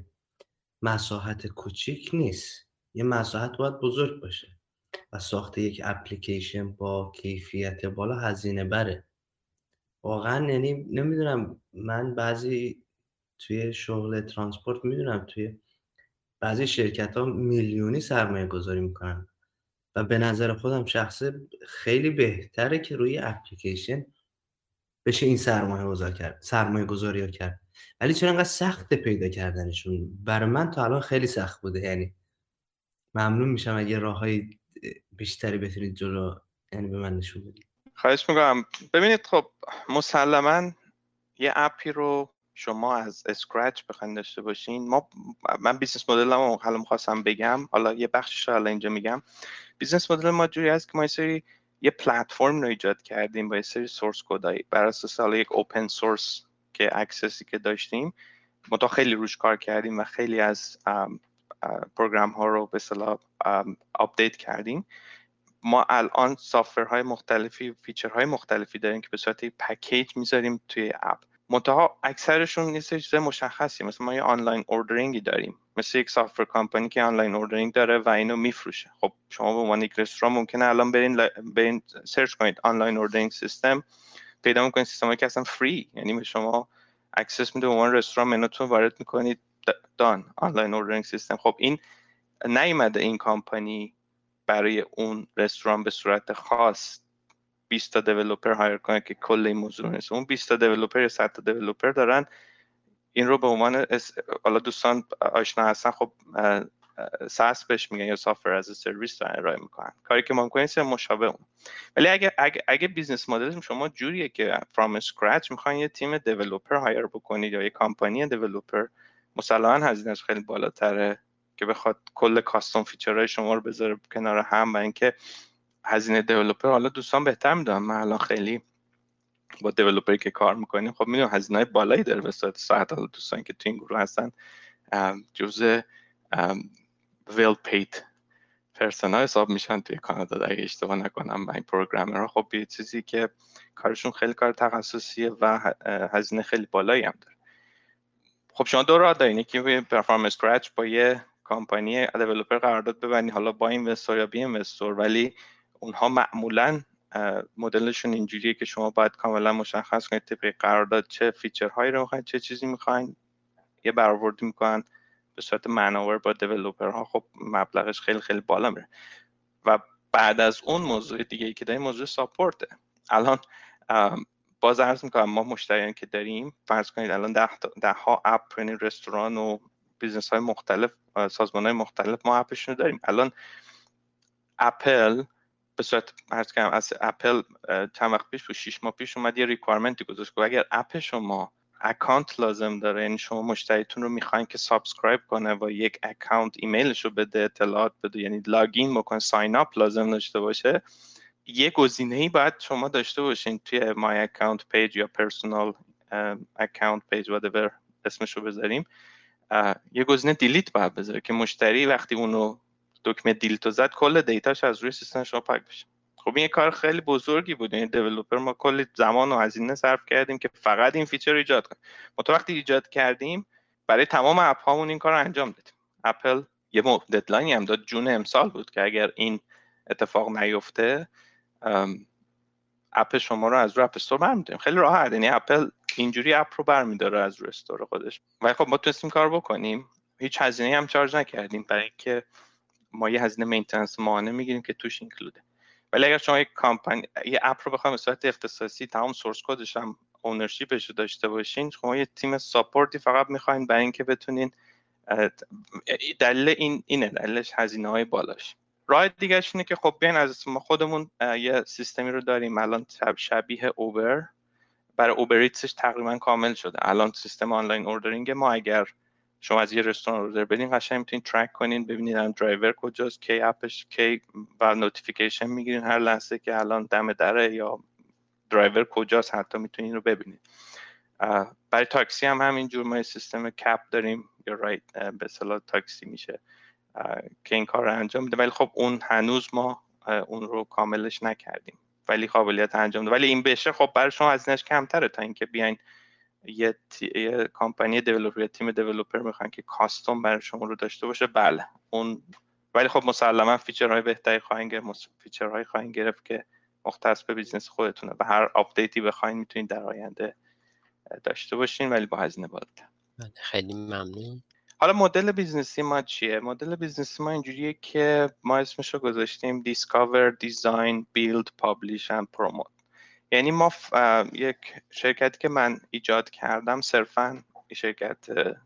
E: مساحت کوچیک نیست، یه مساحت باید بزرگ باشه و ساخت یک اپلیکیشن با کیفیت بالا هزینه بره واقعا. یعنی نمیدونم، من بعضی توی شغل ترانسپورت میدونم توی بعضی شرکت ها میلیونی سرمایه گذاری میکنن و به نظر خودم شخصه خیلی بهتره که روی اپلیکیشن بشه این سرمایه گذاری کرد سرمایه گذاری ها کرد. ولی چرا انقدر سخت پیدا کردنشون؟ برای من تا الان خیلی سخت بوده. یعنی ممنون میشم اگه راههای بیشتری بتونید جلو یعنی به من نشون بدید.
D: خواهش میکنم. ببینید خب مسلماً یه اپی رو شما از اسکرچ بخواید داشته باشین، ما من بیزنس مدلمو حالا می‌خواستم بگم، حالا یه بخشش رو حالا اینجا میگم. بیزنس مدل ما جوری هست که ما یه سری یه پلتفرم رو ایجاد کردیم با یه سری سورس کدای بر اساس حالا یک اوپن سورس که اکسسی که داشتیم، ما تا خیلی روش کار کردیم و خیلی از پروگرام ها رو به اصطلاح آپدیت کردیم. ما الان سافتورهای مختلفی، فیچرهای مختلفی داریم که به صورت پکیج میذاریم توی اپ. منتها اکثرشون نیست چیز مشخصی. مثلا ما یه آنلاین اوردرینگی داریم، مثل یک سافتور کمپانی که آنلاین اوردرینگ داره و اینو میفروشه. خب شما به عنوان یک رستوران ممکنه الان برین ل... برین سرچ کنید آنلاین اوردرینگ سیستم، پیدا میکنید سیستمی که اصلا فری، یعنی به شما اکسس میده به عنوان رستوران، منوتون وارد میکنید، دان آنلاین اوردرینگ سیستم. خب این نیومده این کمپانی برای اون رستوران به صورت خاص بیست تا دیولپر هایر کنه که کل این موضوع نیست. اون بیست تا دیولپر یا صد تا دیولپر دارن این رو به عنوان حالا دوستان آشنا هستن خب ساس بهش میگن یا سافر از سرویس رو ارائه میکنن. کاری که ما میکنیم سه مشابه اون. ولی اگه اگه اگه بیزنس مدل شما جوریه که فرام اسکرچ میخواین یه تیم دیولپر هایر بکنید یا یه کمپانی دیولپر، مسلماً هزینه‌اش خیلی بالاتره که بخواد کل کاستوم فیچرهای شما رو بذاره کنار هم و اینکه هزینه دیولپر، حالا دوستان بهتر میدونم، من الان خیلی با دیولپری که کار میکنیم خب میدونم هزینه‌های بالایی داره به صورت ساعت. حالا دوستان که تو این گروه هستن جزء ویل پید پرسونا حساب میشن توی کانادا اگه اشتباه نکنم. این پروگرامرها خب یه چیزی که کارشون خیلی کار تخصصیه و هزینه خیلی بالایی هم داره. خب شما دو راه دارین، یکی روی پرفارم اسکرچ با یه کمپانی دیولپر قرارداد ببندید، حالا با اینوستور یا بی اینوستور، ولی اونها معمولاً مدلشون اینجوریه که شما باید کاملا مشخص کنید طبق قرارداد چه فیچرهایی رو میخواین، چه چیزی میخواین، یه برآوردی میکنن به صورت مانور با دیولپرها. خب مبلغش خیلی خیلی بالا میره. و بعد از اون موضوع دیگه ای که داریم موضوع ساپورته. الان باز عرض میکنم ما مشتریانی که داریم، فرض کنید الان ده, ده ها اپ، یعنی رستوران و بیزنس های مختلف، سازمان های مختلف ما اپشون رو داریم. الان اپل به صورت عرض کردم از اپل چند وقت پیش، شش ماه پیش اومد یه ریکوایرمنتی گذاشت که اگر اپ شما اکانت لازم داره، یعنی شما مشتریتون رو میخواین که سابسکرایب کنه و یک اکانت ایمیلش رو بده، اطلاعات بده، یعنی لاگین بکنه، ساین اپ لازم داشته باشه، یه گزینه‌ای باید شما داشته باشین توی مای اکانت پیج یا پرسونال اکانت پیج whatever اسمش رو بذاریم، یه گزینه دیلیت باید بذاره که مشتری وقتی اونو دکمه دیلیت رو زد کل دیتاش از روی سیستم شما پاک بشه. خب این یه کار خیلی بزرگی بود، یعنی دیولپر ما کلی زمان و هزینه صرف کردیم که فقط این فیچر رو ایجاد کنیم. ما تو وقتی ایجاد کردیم برای تمام اپ هامون این کار رو انجام دادیم. اپل یه ددلاینی هم داد، جون امسال بود که اگر این اتفاق نیفته اپ شما رو از روی اپ استور برمی‌داریم. خیلی راحت، یعنی اپل اینجوری اپ رو برمی‌داره از روی استور خودش. ولی خب ما تونستیم کار بکنیم، هیچ هزینه‌ای هم چارج نکردیم برای اینکه ما یه هزینه مینتیننس ماهانه میگیریم که توش اینکلوده. ولی اگر شما یک کامپانی یه اپ رو بخواید به صورت اختصاصی تمام سورس کدش هم اونرشیپش رو داشته باشین، شما یه تیم ساپورتی فقط می‌خواید برای اینکه بتونین، دلیل این اینه دلیلش هزینه‌های بالاش. راه دیگه‌اش اینه که خب بیاین از ما خودمون یه سیستمی رو داریم الان شبیه اوبر، برای اوبر ایتسش تقریبا کامل شده الان سیستم آنلاین اوردرینگ ما. اگر شما از یه رستوران اوردر بدین قشنگ میتونین ترک کنین، ببینید الان درایور کجاست، کی اپش کی، و نوتیفیکیشن میگیرین هر لحظه که الان دم دره یا درایور کجاست، حتی میتونین رو ببینید. برای تاکسی هم همینجور ما سیستم کپ داریم یا رایت به اصطلاح تاکسی میشه که این کار رو انجام میده، ولی خب اون هنوز ما اون رو کاملش نکردیم ولی قابلیت انجام ده. ولی این بشه خب برای شما هزینه‌اش کمتره تا اینکه بیاین یه, تی... یه کمپانی دیولپر یا تیم دیولپر میخوان که کاستوم برای شما رو داشته باشه، بله اون، ولی خب مسلما فیچرهای بهتری خواهیم گرفت، فیچرهای خواهیم گرفت که مختص به بیزنس خودتونه. به هر آپدیتی بخواید میتونید در آینده داشته باشین ولی با هزینه بالاتر.
C: خیلی ممنون.
D: حالا مدل بیزنسی ما چیه؟ مدل بیزنسی ما اینجوریه که ما اسمش رو گذاشتیم Discover, Design, Build, Publish and Promote. یعنی ما یک شرکتی که من ایجاد کردم صرفاً شرکت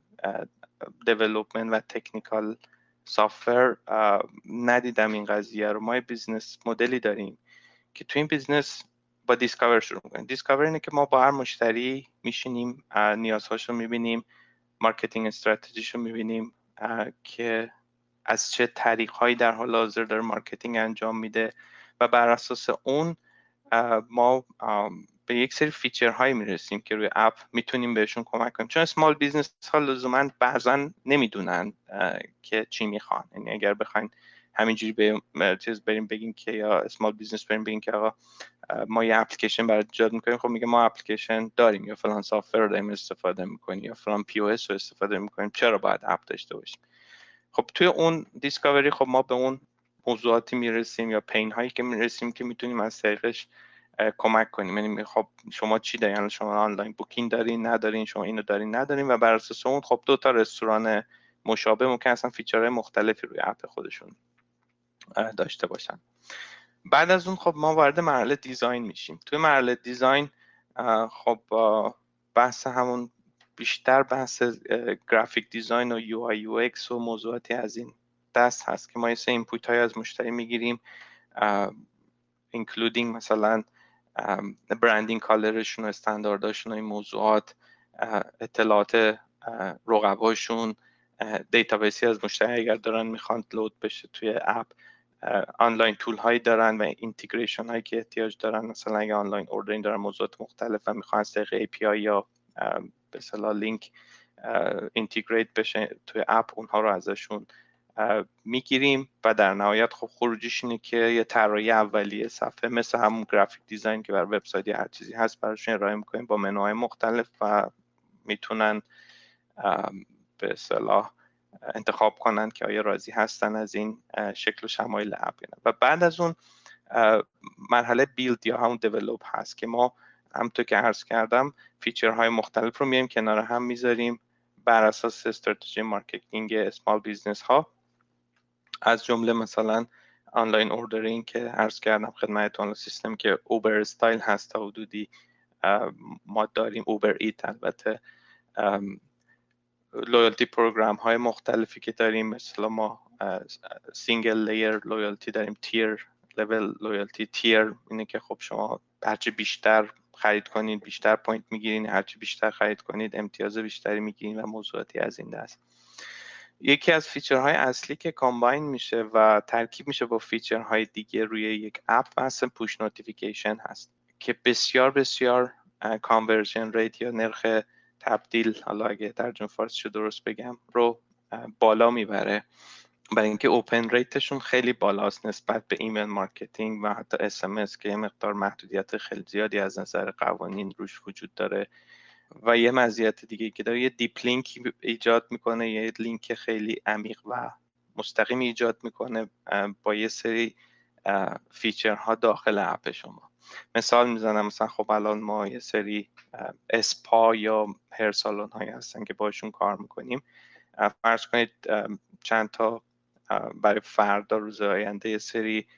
D: دیولپمنت و تکنیکال سافتور ندیدم این قضیه رو. ما بیزنس مدلی داریم که تو این بیزنس با دیسکاور شروع می‌کنیم. دیسکاور اینه که ما با هر مشتری میشینیم، نیازهاشو میبینیم، مارکتینگ استراتژیش رو میبینیم که از چه طریق‌هایی در حال حاضر داره مارکتینگ انجام میده و بر اساس اون ما به یک سری فیچرهایی میرسیم که روی اپ میتونیم بهشون کمک کنیم. چون اسمال بیزنس ها لزوما بعضا نمیدونن که چی میخوان، یعنی اگر بخواین همینجوری به چیز بریم بگین که یا اسمال بیزنس بریم بگین که آقا ما یه اپلیکیشن برای ایجاد میکنیم، خب میگه ما اپلیکیشن داریم یا فلان سافت رو داریم استفاده میکنیم یا فلان پی او اس رو استفاده میکنیم، چرا باید اپ داشته باشیم؟ خب توی اون دیسکاوری خب ما به اون موضوعاتی میرسیم یا پین هایی که میرسیم که میتونیم از طریقش کمک کنیم. یعنی خب شما چی دارین؟ یعنی شما آنلاین بوکینگ دارین ندارین، شما اینو دارین ندارین، و بر اساس اون خب دو تا رستوران مشابه ممکن اصلا فیچرهای مختلفی روی اپ خودشون داشته باشن. بعد از اون خب ما وارد مرحله دیزاین میشیم. توی مرحله دیزاین خب بحث همون بیشتر بحث گرافیک دیزاین و یو آی یو ایکس و موضوعاتی از این دست هست که ما یه سه اینپوت های از مشتری میگیریم، اینکلودینگ مثلا برندینگ کالرشون و استاندارداشون و این موضوعات، اطلاعات رقباشون، دیتابیسی از مشتری اگر دارن میخوان لود بشه توی اپ، آنلاین تول هایی دارن و اینتگریشن هایی که احتیاج دارن، مثلا اگه آنلاین اوردرینگ دارن موضوعات مختلف و میخوان از طریق ای پی آی یا به اصطلاح لینک اینتگریت بشه توی اپ، اونها رو ازشون میگیریم و در نهایت خب خروجیش اینه که یه طراحی اولیه صفحه مثل همون گرافیک دیزاین که بر وبسایت هر چیزی هست براشون ارائه میکنیم با منوهای مختلف و میتونن به اصطلاح انتخاب کنن که آیا راضی هستن از این شکل و شمایل اپ. و بعد از اون مرحله بیلد یا همون دیولپ هست که ما همونطور که عرض کردم فیچرهای مختلف رو میایم کنار هم میذاریم بر اساس استراتژی مارکتینگ اسمال بیزنس ها، از جمله مثلا آنلاین اوردرینگ که عرض کردم خدمتتون، سیستم که اوبر استایل هست تا حدودی ما داریم، اوبر ایت، البته لویالتی پروگرام های مختلفی که داریم، مثلا ما سینگل لیر لویالتی داریم، تیر لول لویالتی. تیر اینه که خب شما هرچی بیشتر خرید کنید بیشتر پوینت میگیرین، هرچی بیشتر خرید کنید امتیاز بیشتری میگیرین و موضوعاتی از این دست. یکی از فیچرهای اصلی که کامباین میشه و ترکیب میشه با فیچرهای دیگه روی یک اپ مثل پوش نوتیفیکیشن هست که بسیار بسیار کانورژن ریت یا نرخ تبدیل، حالا اگه ترجمه فارسیشو درست بگم، رو بالا میبره، برای اینکه اوپن ریتشون خیلی بالاست نسبت به ایمیل مارکتینگ و حتی اس ام اس که یه مقدار محدودیت خیلی زیادی از نظر قوانین روش وجود داره. و یه مزیت دیگه که داره، یه دیپ لینک ایجاد میکنه، یه لینک خیلی عمیق و مستقیم ایجاد میکنه با یه سری فیچرها داخل اپ شما. مثال میزنم، مثلا خب الان ما یه سری اسپا یا هر سالن هایی هستن که باشون کار میکنیم. فرض کنید چند تا برای فردا روز آینده یه سری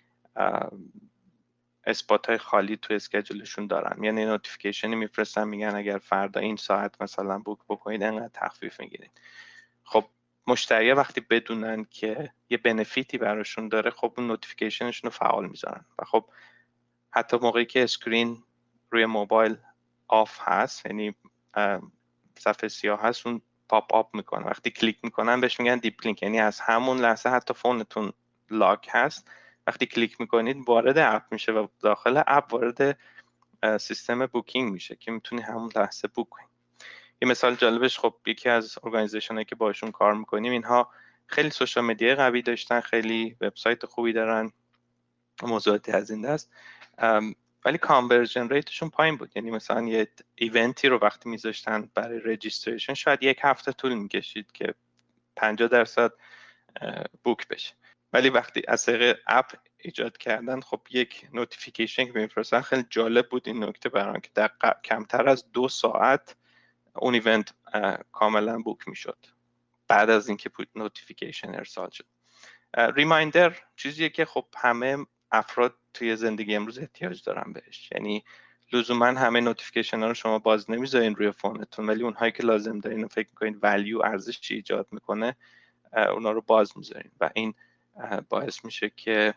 D: اسپات های خالی تو اسکیجولشون دارن، یعنی نوتیفیکیشنی میفرستن میگن اگر فردا این ساعت مثلا بوک بکنید انقدر تخفیف میگیرید. خب مشتری وقتی بدونن که یه بنفیتی براشون داره، خب اون نوتیفیکیشنشون رو فعال میذارن و خب حتی موقعی که اسکرین روی موبایل آف هست، یعنی صفحه سیاه هست، اون پاپ آپ میکنه. وقتی کلیک میکنن بهش میگن دیپ لینک، یعنی از همون لحظه حتی فونتون لاک هست، وقتی کلیک میکنید وارد اپ میشه و داخل اپ وارد سیستم بوکینگ میشه که میتونی همون لحظه بوک کنی. یه مثال جالبش، خب یکی از ارگانیزیشنایی که باشون کار میکنیم، اینها خیلی سوشال مدیا قوی داشتن، خیلی وبسایت خوبی دارن، موضوعاتی از این دست، ولی کانورژن ریتشون پایین بود. یعنی مثلا یه ایونتی رو وقتی میذاشتن برای رجیستریشن شاید یک هفته طول میکشید که پنجاه درصد بوک بشه، ولی وقتی از طریق اپ ایجاد کردن، خب یک نوتیفیکیشن که میفرستن، خیلی جالب بود این نکته برام که در کمتر از دو ساعت اون ایونت کاملا بوک میشد بعد از اینکه نوتیفیکیشن ارسال شد. ریمایندر چیزیه که خب همه افراد توی زندگی امروز احتیاج دارن بهش، یعنی لزوما همه نوتیفیکیشن ها رو شما باز نمیذارین روی فونتون، ولی اونهایی که لازم دارین و فکر میکنین ولیو ارزشی ایجاد میکنه اونا رو باز میذارین و این باعث میشه که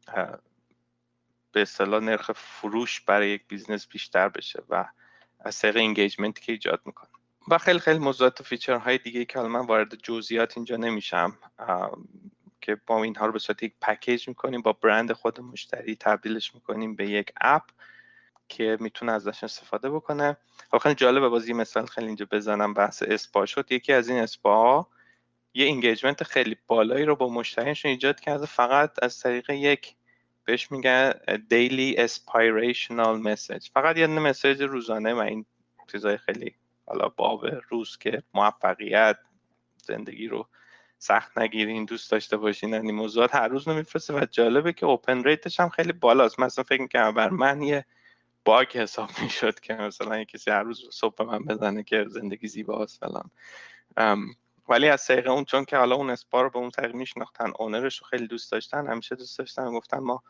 D: به اصطلاح نرخ فروش برای یک بیزنس بیشتر بشه و از طریق انگیجمنت که ایجاد میکنه. و خیلی خیلی موضوعات و فیچرهای دیگه که حالا من وارد جزئیات اینجا نمیشم که با اینها رو به صورت یک پکیج میکنیم، با برند خود مشتری تبدیلش میکنیم به یک اپ که میتونه ازش استفاده بکنه. خیلی جالبه، بازی مثال خیلی اینجا بزنم، بحث اسپا شد. یکی از این اسپا یه انگیجمنت خیلی بالایی رو با مشتریشون ایجاد کرده فقط از طریق یک، بهش میگن daily aspirational message، فقط یه مسیج روزانه و این چیزای خیلی حالا باب روز که موفقیت، زندگی رو سخت نگیرین، دوست داشته باشین، این موضوعات هر روز نمیفرسته و جالبه که اوپن ریتش هم خیلی بالاست. مثلا فکر می‌کنم بر من یه باگ حساب میشد که مثلا کسی هر روز صبح به من بزنه که زندگی زیباست فلان، ولی از طریق اون، چون که حالا اون اسپا رو به اون طریق میشناختن، اونرش رو خیلی دوست داشتن، همیشه دوست داشتن، گفتن ما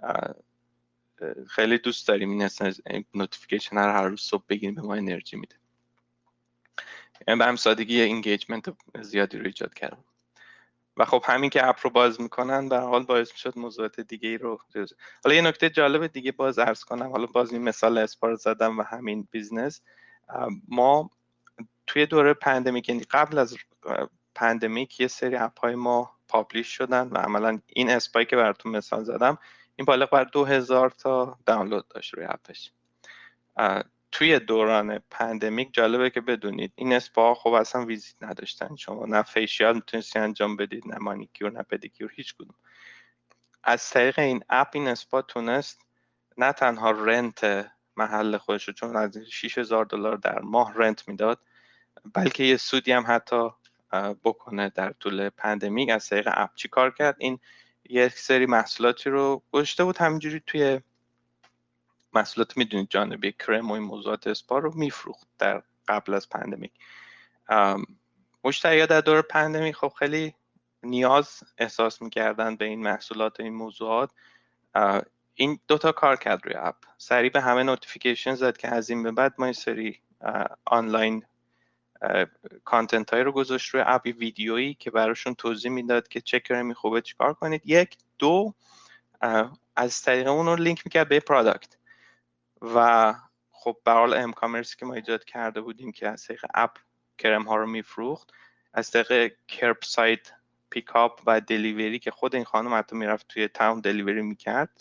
D: خیلی دوست داریم این اصلا نوتیفیکیشن رو هر روز صبح بگیریم، به ما انرژی میده. یعنی به هم سادگی انگیجمنت زیادی رو ایجاد کردن و خب همین که اپ رو باز میکنن به هر حال باعث میشد موضوعات دیگه ای رو جز. حالا یه نکته جالب دیگه باز عرض کنم، حالا باز این مثال اسپا رو زدم و همین بیزنس، ما توی دوره پندمیک، یعنی قبل از پندمیک، یه سری اپ های ما پابلیش شدن و عملا این اسپایی که براتون مثال زدم این بالغ بر دو هزار تا دانلود داشت روی اپش. توی دوران پندمیک جالبه که بدونید این اسپا خب اصلا ویزیت نداشتن، شما نه فیشیال میتونستید انجام بدید، نه مانیکیور، نه پدیکیور، هیچ کدوم. از طریق این اپ این اسپا تونست نه تنها رنت محل خودش رو، چون از شش هزار دلار در ماه رنت میداد، بلکه یه سودی هم حتی بکنه. در طول پندمیک از طریق اپ چی کار کرد؟ این یک سری محصولاتی رو گذاشته بود همینجوری توی محصولات، میدونید جانبی کرم و این موضوعات اسپا رو میفروخت در قبل از پندمیک. مشتری‌ها در دور پندمیک خب خیلی نیاز احساس میکردن به این محصولات و این موضوعات. این دوتا کار کرد روی اپ، سریع به همه نوتیفیکیشن زد که از این به بعد ما این سری آنلاین کانتنت هایی رو گذاشت روی اپ، ویدیویی که براشون توضیح میداد که چه کرمی خوبه چیکار کنید. یک دو از طریق اون رو لینک میکرد به پروداکت و خب به حال ام کامرسی که ما ایجاد کرده بودیم که از طریق اپ کرم ها رو میفروخت، از طریق کرب سایت پیکاپ و دلیوری که خود این خانم حتی میرفت توی تاون دلیوری میکرد،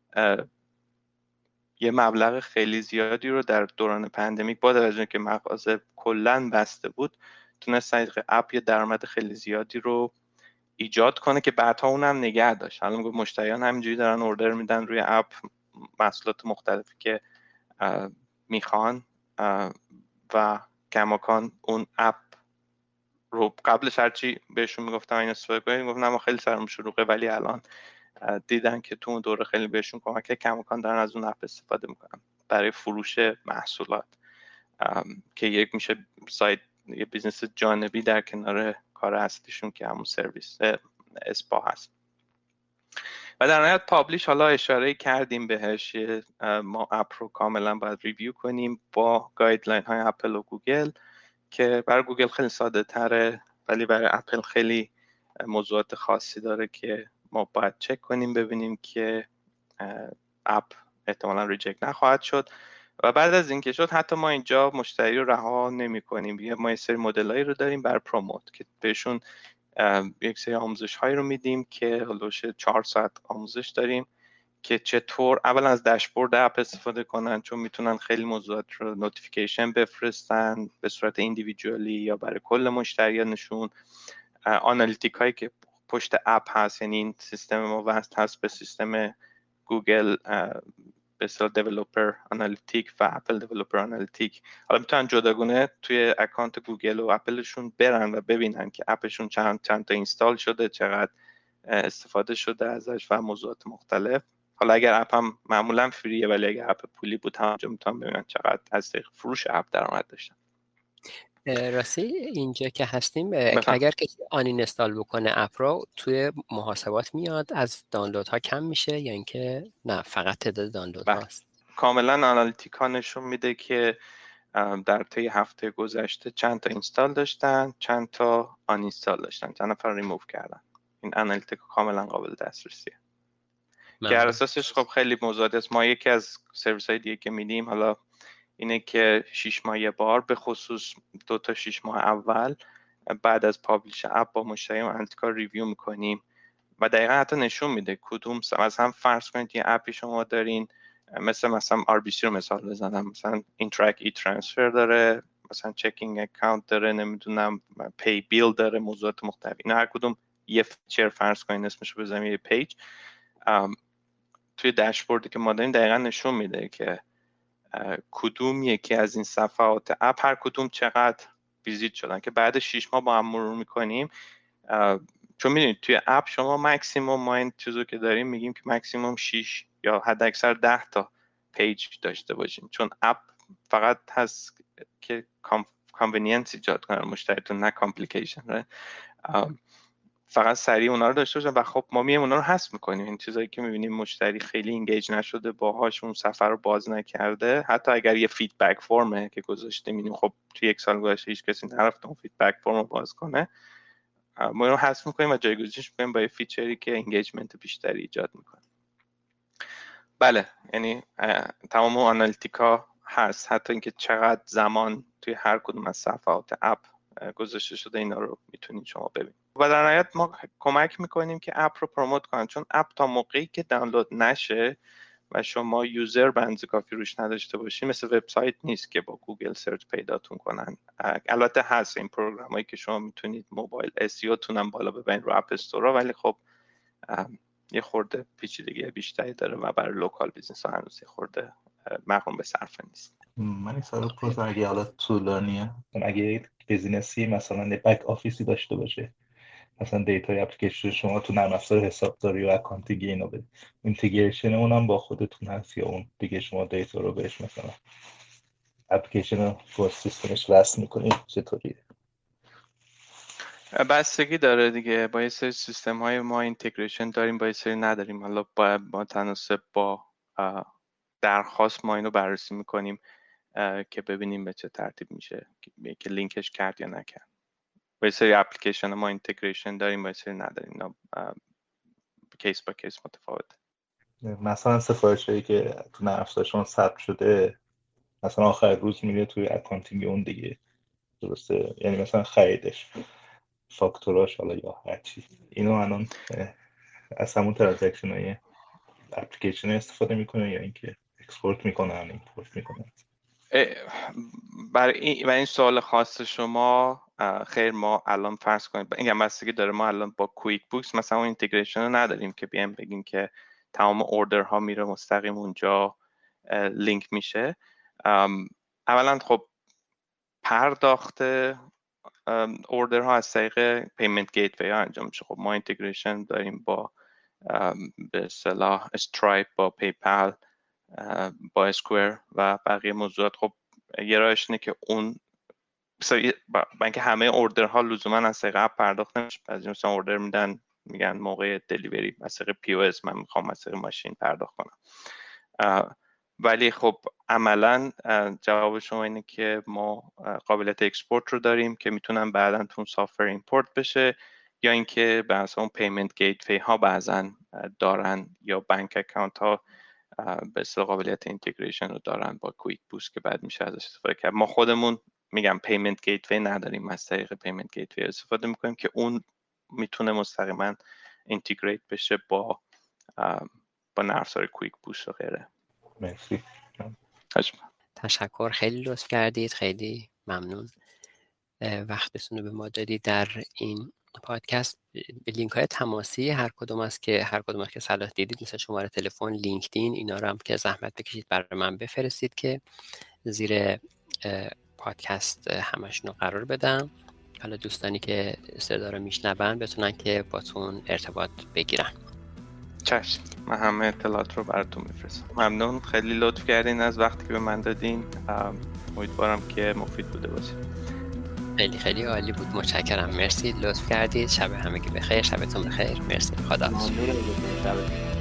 D: یه مبلغ خیلی زیادی رو در دوران پندمیک با توجه که مغازه کلاً بسته بود تونست از طریق اپ یه درآمد خیلی زیادی رو ایجاد کنه که بعدها اونم نگه داشت. الان گفت مشتریان همینجوری دارن اوردر میدن روی اپ محصولات مختلفی که میخوان و کماکان اون اپ رو قبلش هرچی بهشون میگفتم این استفاده کنید میگفتن ما خیلی سرم شلوغه، ولی الان دیدن که تو اون دوره خیلی بهشون کمک کرد، کماکان دارن از اون اپ استفاده میکنن برای فروش محصولات که یک میشه سایت یه بیزنس جانبی در کنار کار اصلیشون که همون سرویس اسپا هست. و در نهایت پابلیش، حالا اشاره کردیم بهش، ما اپ رو کاملا باید ریویو کنیم با گایدلاین های اپل و گوگل که برای گوگل خیلی ساده تره ولی برای اپل خیلی موضوعات خاصی داره که ما باید چک کنیم ببینیم که اپ احتمالا ریجکت نخواهد شد. و بعد از اینکه شد حتی ما اینجا مشتری رو رها نمی کنیم، ما یه سری مدلایی رو داریم برای پروموت که بهشون یک سری آموزش هایی رو میدیم که حدود چهار ساعت آموزش داریم که چطور اول از داشبورد اپ استفاده کنن، چون میتونن خیلی موضوعات رو نوتیفیکیشن بفرستن به صورت ایندیویدوالی یا برای کل مشتریانشون. آنالیتیک هایی که پشت اپ هست، یعنی این سیستم ما وصل هست به سیستم گوگل به اصطلاح دیولپر آنالیتیک و اپل دیولپر آنالیتیک، حالا میتونن جداگونه توی اکانت گوگل و اپلشون برن و ببینن که اپشون چند چند تا اینستال شده، چقدر استفاده شده ازش و موضوعات مختلف. حالا اگر اپ هم معمولا فریه ولی اگر اپ پولی بود همونجا میتونن ببینن چقدر از طریق فروش اپ درآمد داشتن.
C: راستی اینجا که هستیم
D: بفهم.
C: اگر کسی آن اینستال بکنه اپ رو توی محاسبات میاد از دانلود ها کم میشه یا اینکه نه فقط تعداد دانلود هاست؟
D: کاملا آنالیتیک ها نشون میده که در طی هفته گذشته چند تا اینستال داشتن، چند تا آن اینستال داشتن، چند نفر ریموو کردن. این آنالیتیک کاملا قابل دسترسیه که هر اساسش خب خیلی موضوعات است. ما یکی از سرویس های دیگه که میدیم حالا اینه که شش ماه یه بار، به خصوص دو تا شش ماه اول بعد از پابلیش اپ با مشتریان آنالیتیکا ریویو میکنیم و دقیقا حتی نشون میده کدوم مثلا فرض کنید یه اپی شما دارین مثل مثلا آر بی سی رو مثال بزنم، مثلا اینتراک ای ترانسفر داره، مثلا چکینگ اکانت داره، نمیدونم پی بیل داره، موضوعات مختلف، اینا هر کدوم یه فیچر فرض کنین اسمشو بزنیم یه پیج توی داشبوردی که ما داریم دقیقا نشون میده که کدوم یکی از این صفحات اپ هر کدوم چقدر ویزیت شدن که بعد شش ماه با هم مرور میکنیم. چون میدونید توی اپ شما مکسیموم ما این چیزو که داریم میگیم که مکسیموم شش یا حد اکثر ده تا پیج داشته باشیم، چون اپ فقط هست که کانوینینس ایجاد کنه مشتریتون، نه کامپلیکیشن. فقط سریع اونا رو داشته باشن و خب ما میایم اونا رو حذف میکنیم. این چیزایی که میبینیم مشتری خیلی اینگیج نشده باهاش، اون صفحه رو باز نکرده، حتی اگر یه فیدبک فرمه که گذاشته میبینیم خب توی یک سال گذشته هیچ کسی نرفته اون فیدبک فرم رو باز کنه، ما رو حذف میکنیم و جایگزینش میکنیم با یه فیچری که انگیجمنت بیشتری ایجاد میکنه. بله، یعنی تمام آنالیتیکا هست، حتی اینکه چقدر زمان توی هر کدوم از صفحات اپ گذاشته شده اینا رو میتونید شما ببینید. و در نهایت ما کمک میکنیم که اپ رو پروموت کنن، چون اپ تا موقعی که دانلود نشه و شما یوزر بنز کافی روش نداشته باشین مثل وبسایت نیست که با گوگل سرچ پیداتون کنن. البته هست این پروگرامایی که شما میتونید موبایل اس ای او تونم بالا ببرین رو اپ استورا، ولی خب یه خورده پیچیدگی بیشتری داره و برای لوکال بیزنس ها هنوز یه خورده مقرون به صرفه نیست.
F: من این سوال پرسیدم اگه حالا طولانیه، اگه بیزینسی مثلا بک آفیسی داشته باشه، مثلا دیتای اپلیکیشن شما تو نرم افزار حسابداری و اکانتینگ اینو بده، اینتگریشن اونم با خودتون هست یا اون دیگه شما دیتا رو بهش مثلا اپلیکیشن رو با سیستمش وصل میکنید چطوریه؟
D: بستگی داره دیگه، با یه سری سیستم های ما اینتگریشن داریم با یه سری نداریم. حالا با, با تناسب با درخواست ما اینو بررسی میکنیم. که ببینیم به چه ترتیب میشه که لینکش کرد یا نکرد. با سری اپلیکیشن ما اینتگریشن داریم، با سری نداریم، کیس با کیس متفاوته.
F: مثلا سفارشی که تو نرم افزار شما ثبت شده مثلا آخر روز میره توی اکانتینگ اون دیگه، درسته؟ یعنی مثلا خریدش، فاکتوراش، حالا یا هر چی، اینو الان از همون ترانزکشن های اپلیکیشن استفاده میکنه یا اینکه اکسپورت میکنه هم ایمپورت میکنه؟
D: برای این, برای این سوال خاص شما خیر، ما الان فرض کنیم این بستگی داره، ما الان با کویک بوکس مثلا اون اینتگریشن رو نداریم که بیایم بگیم که تمام اوردر ها میره مستقیم اونجا لینک میشه. اولا خب پرداخت اوردر ها از طریق پیمنت گیتوی ها انجام میشه. خب ما اینتگریشن داریم با به اصطلاح استرایپ، با پیپل، با اسکوئر و بقیه موضوعات. خب یه راهش اینه که اون با اینکه همه اوردر ها لزوما از طریق اپ پرداخت نمیشه. بعضی مثلا اوردر میدن میگن موقع دلیوری از طریق پی او اس من میخوام از طریق ماشین پرداخت کنم، ولی خب عملا جواب شما اینه که ما قابلیت اکسپورت رو داریم که میتونن بعداً تو سافتور ایمپورت بشه، یا اینکه مثلا پیمنت گیتوی ها بعضاً دارن، یا بانک اکانت ها به اصطلاح قابلیت اینتگریشن رو دارن با کویک بوکس که بعد میشه ازش استفاده کرد. ما خودمون میگم پیمنت گیتوی نداریم، از طریق پیمنت گیتوی استفاده میکنیم که اون میتونه مستقیما اینتگریت بشه با با نرم افزار کویک بوکس و غیره.
F: مرسی.
C: تشکر، خیلی لطف کردید، خیلی ممنون وقتتون رو به ما دادید در این پادکست. لینک های تماسی هر کدوم است که هر کدوم است که صلاح دیدید، مثل شماره تلفن، لینکدین، اینا رو هم که زحمت بکشید برای من بفرستید که زیر پادکست همشون رو قرار بدم. حالا دوستانی که صدا رو میشنون بتونن که باتون ارتباط بگیرن.
D: چشم، من همه اطلاعات رو براتون میفرستم. ممنون، خیلی لطف کردین از وقتی که به من دادین. امیدوارم که مفید بوده باشه.
C: خیلی خیلی عالی بود، متشکرم، مرسی، لطف کردید. شب همگی بخیر، شبتون بخیر، مرسی، خدا.
E: ممنون.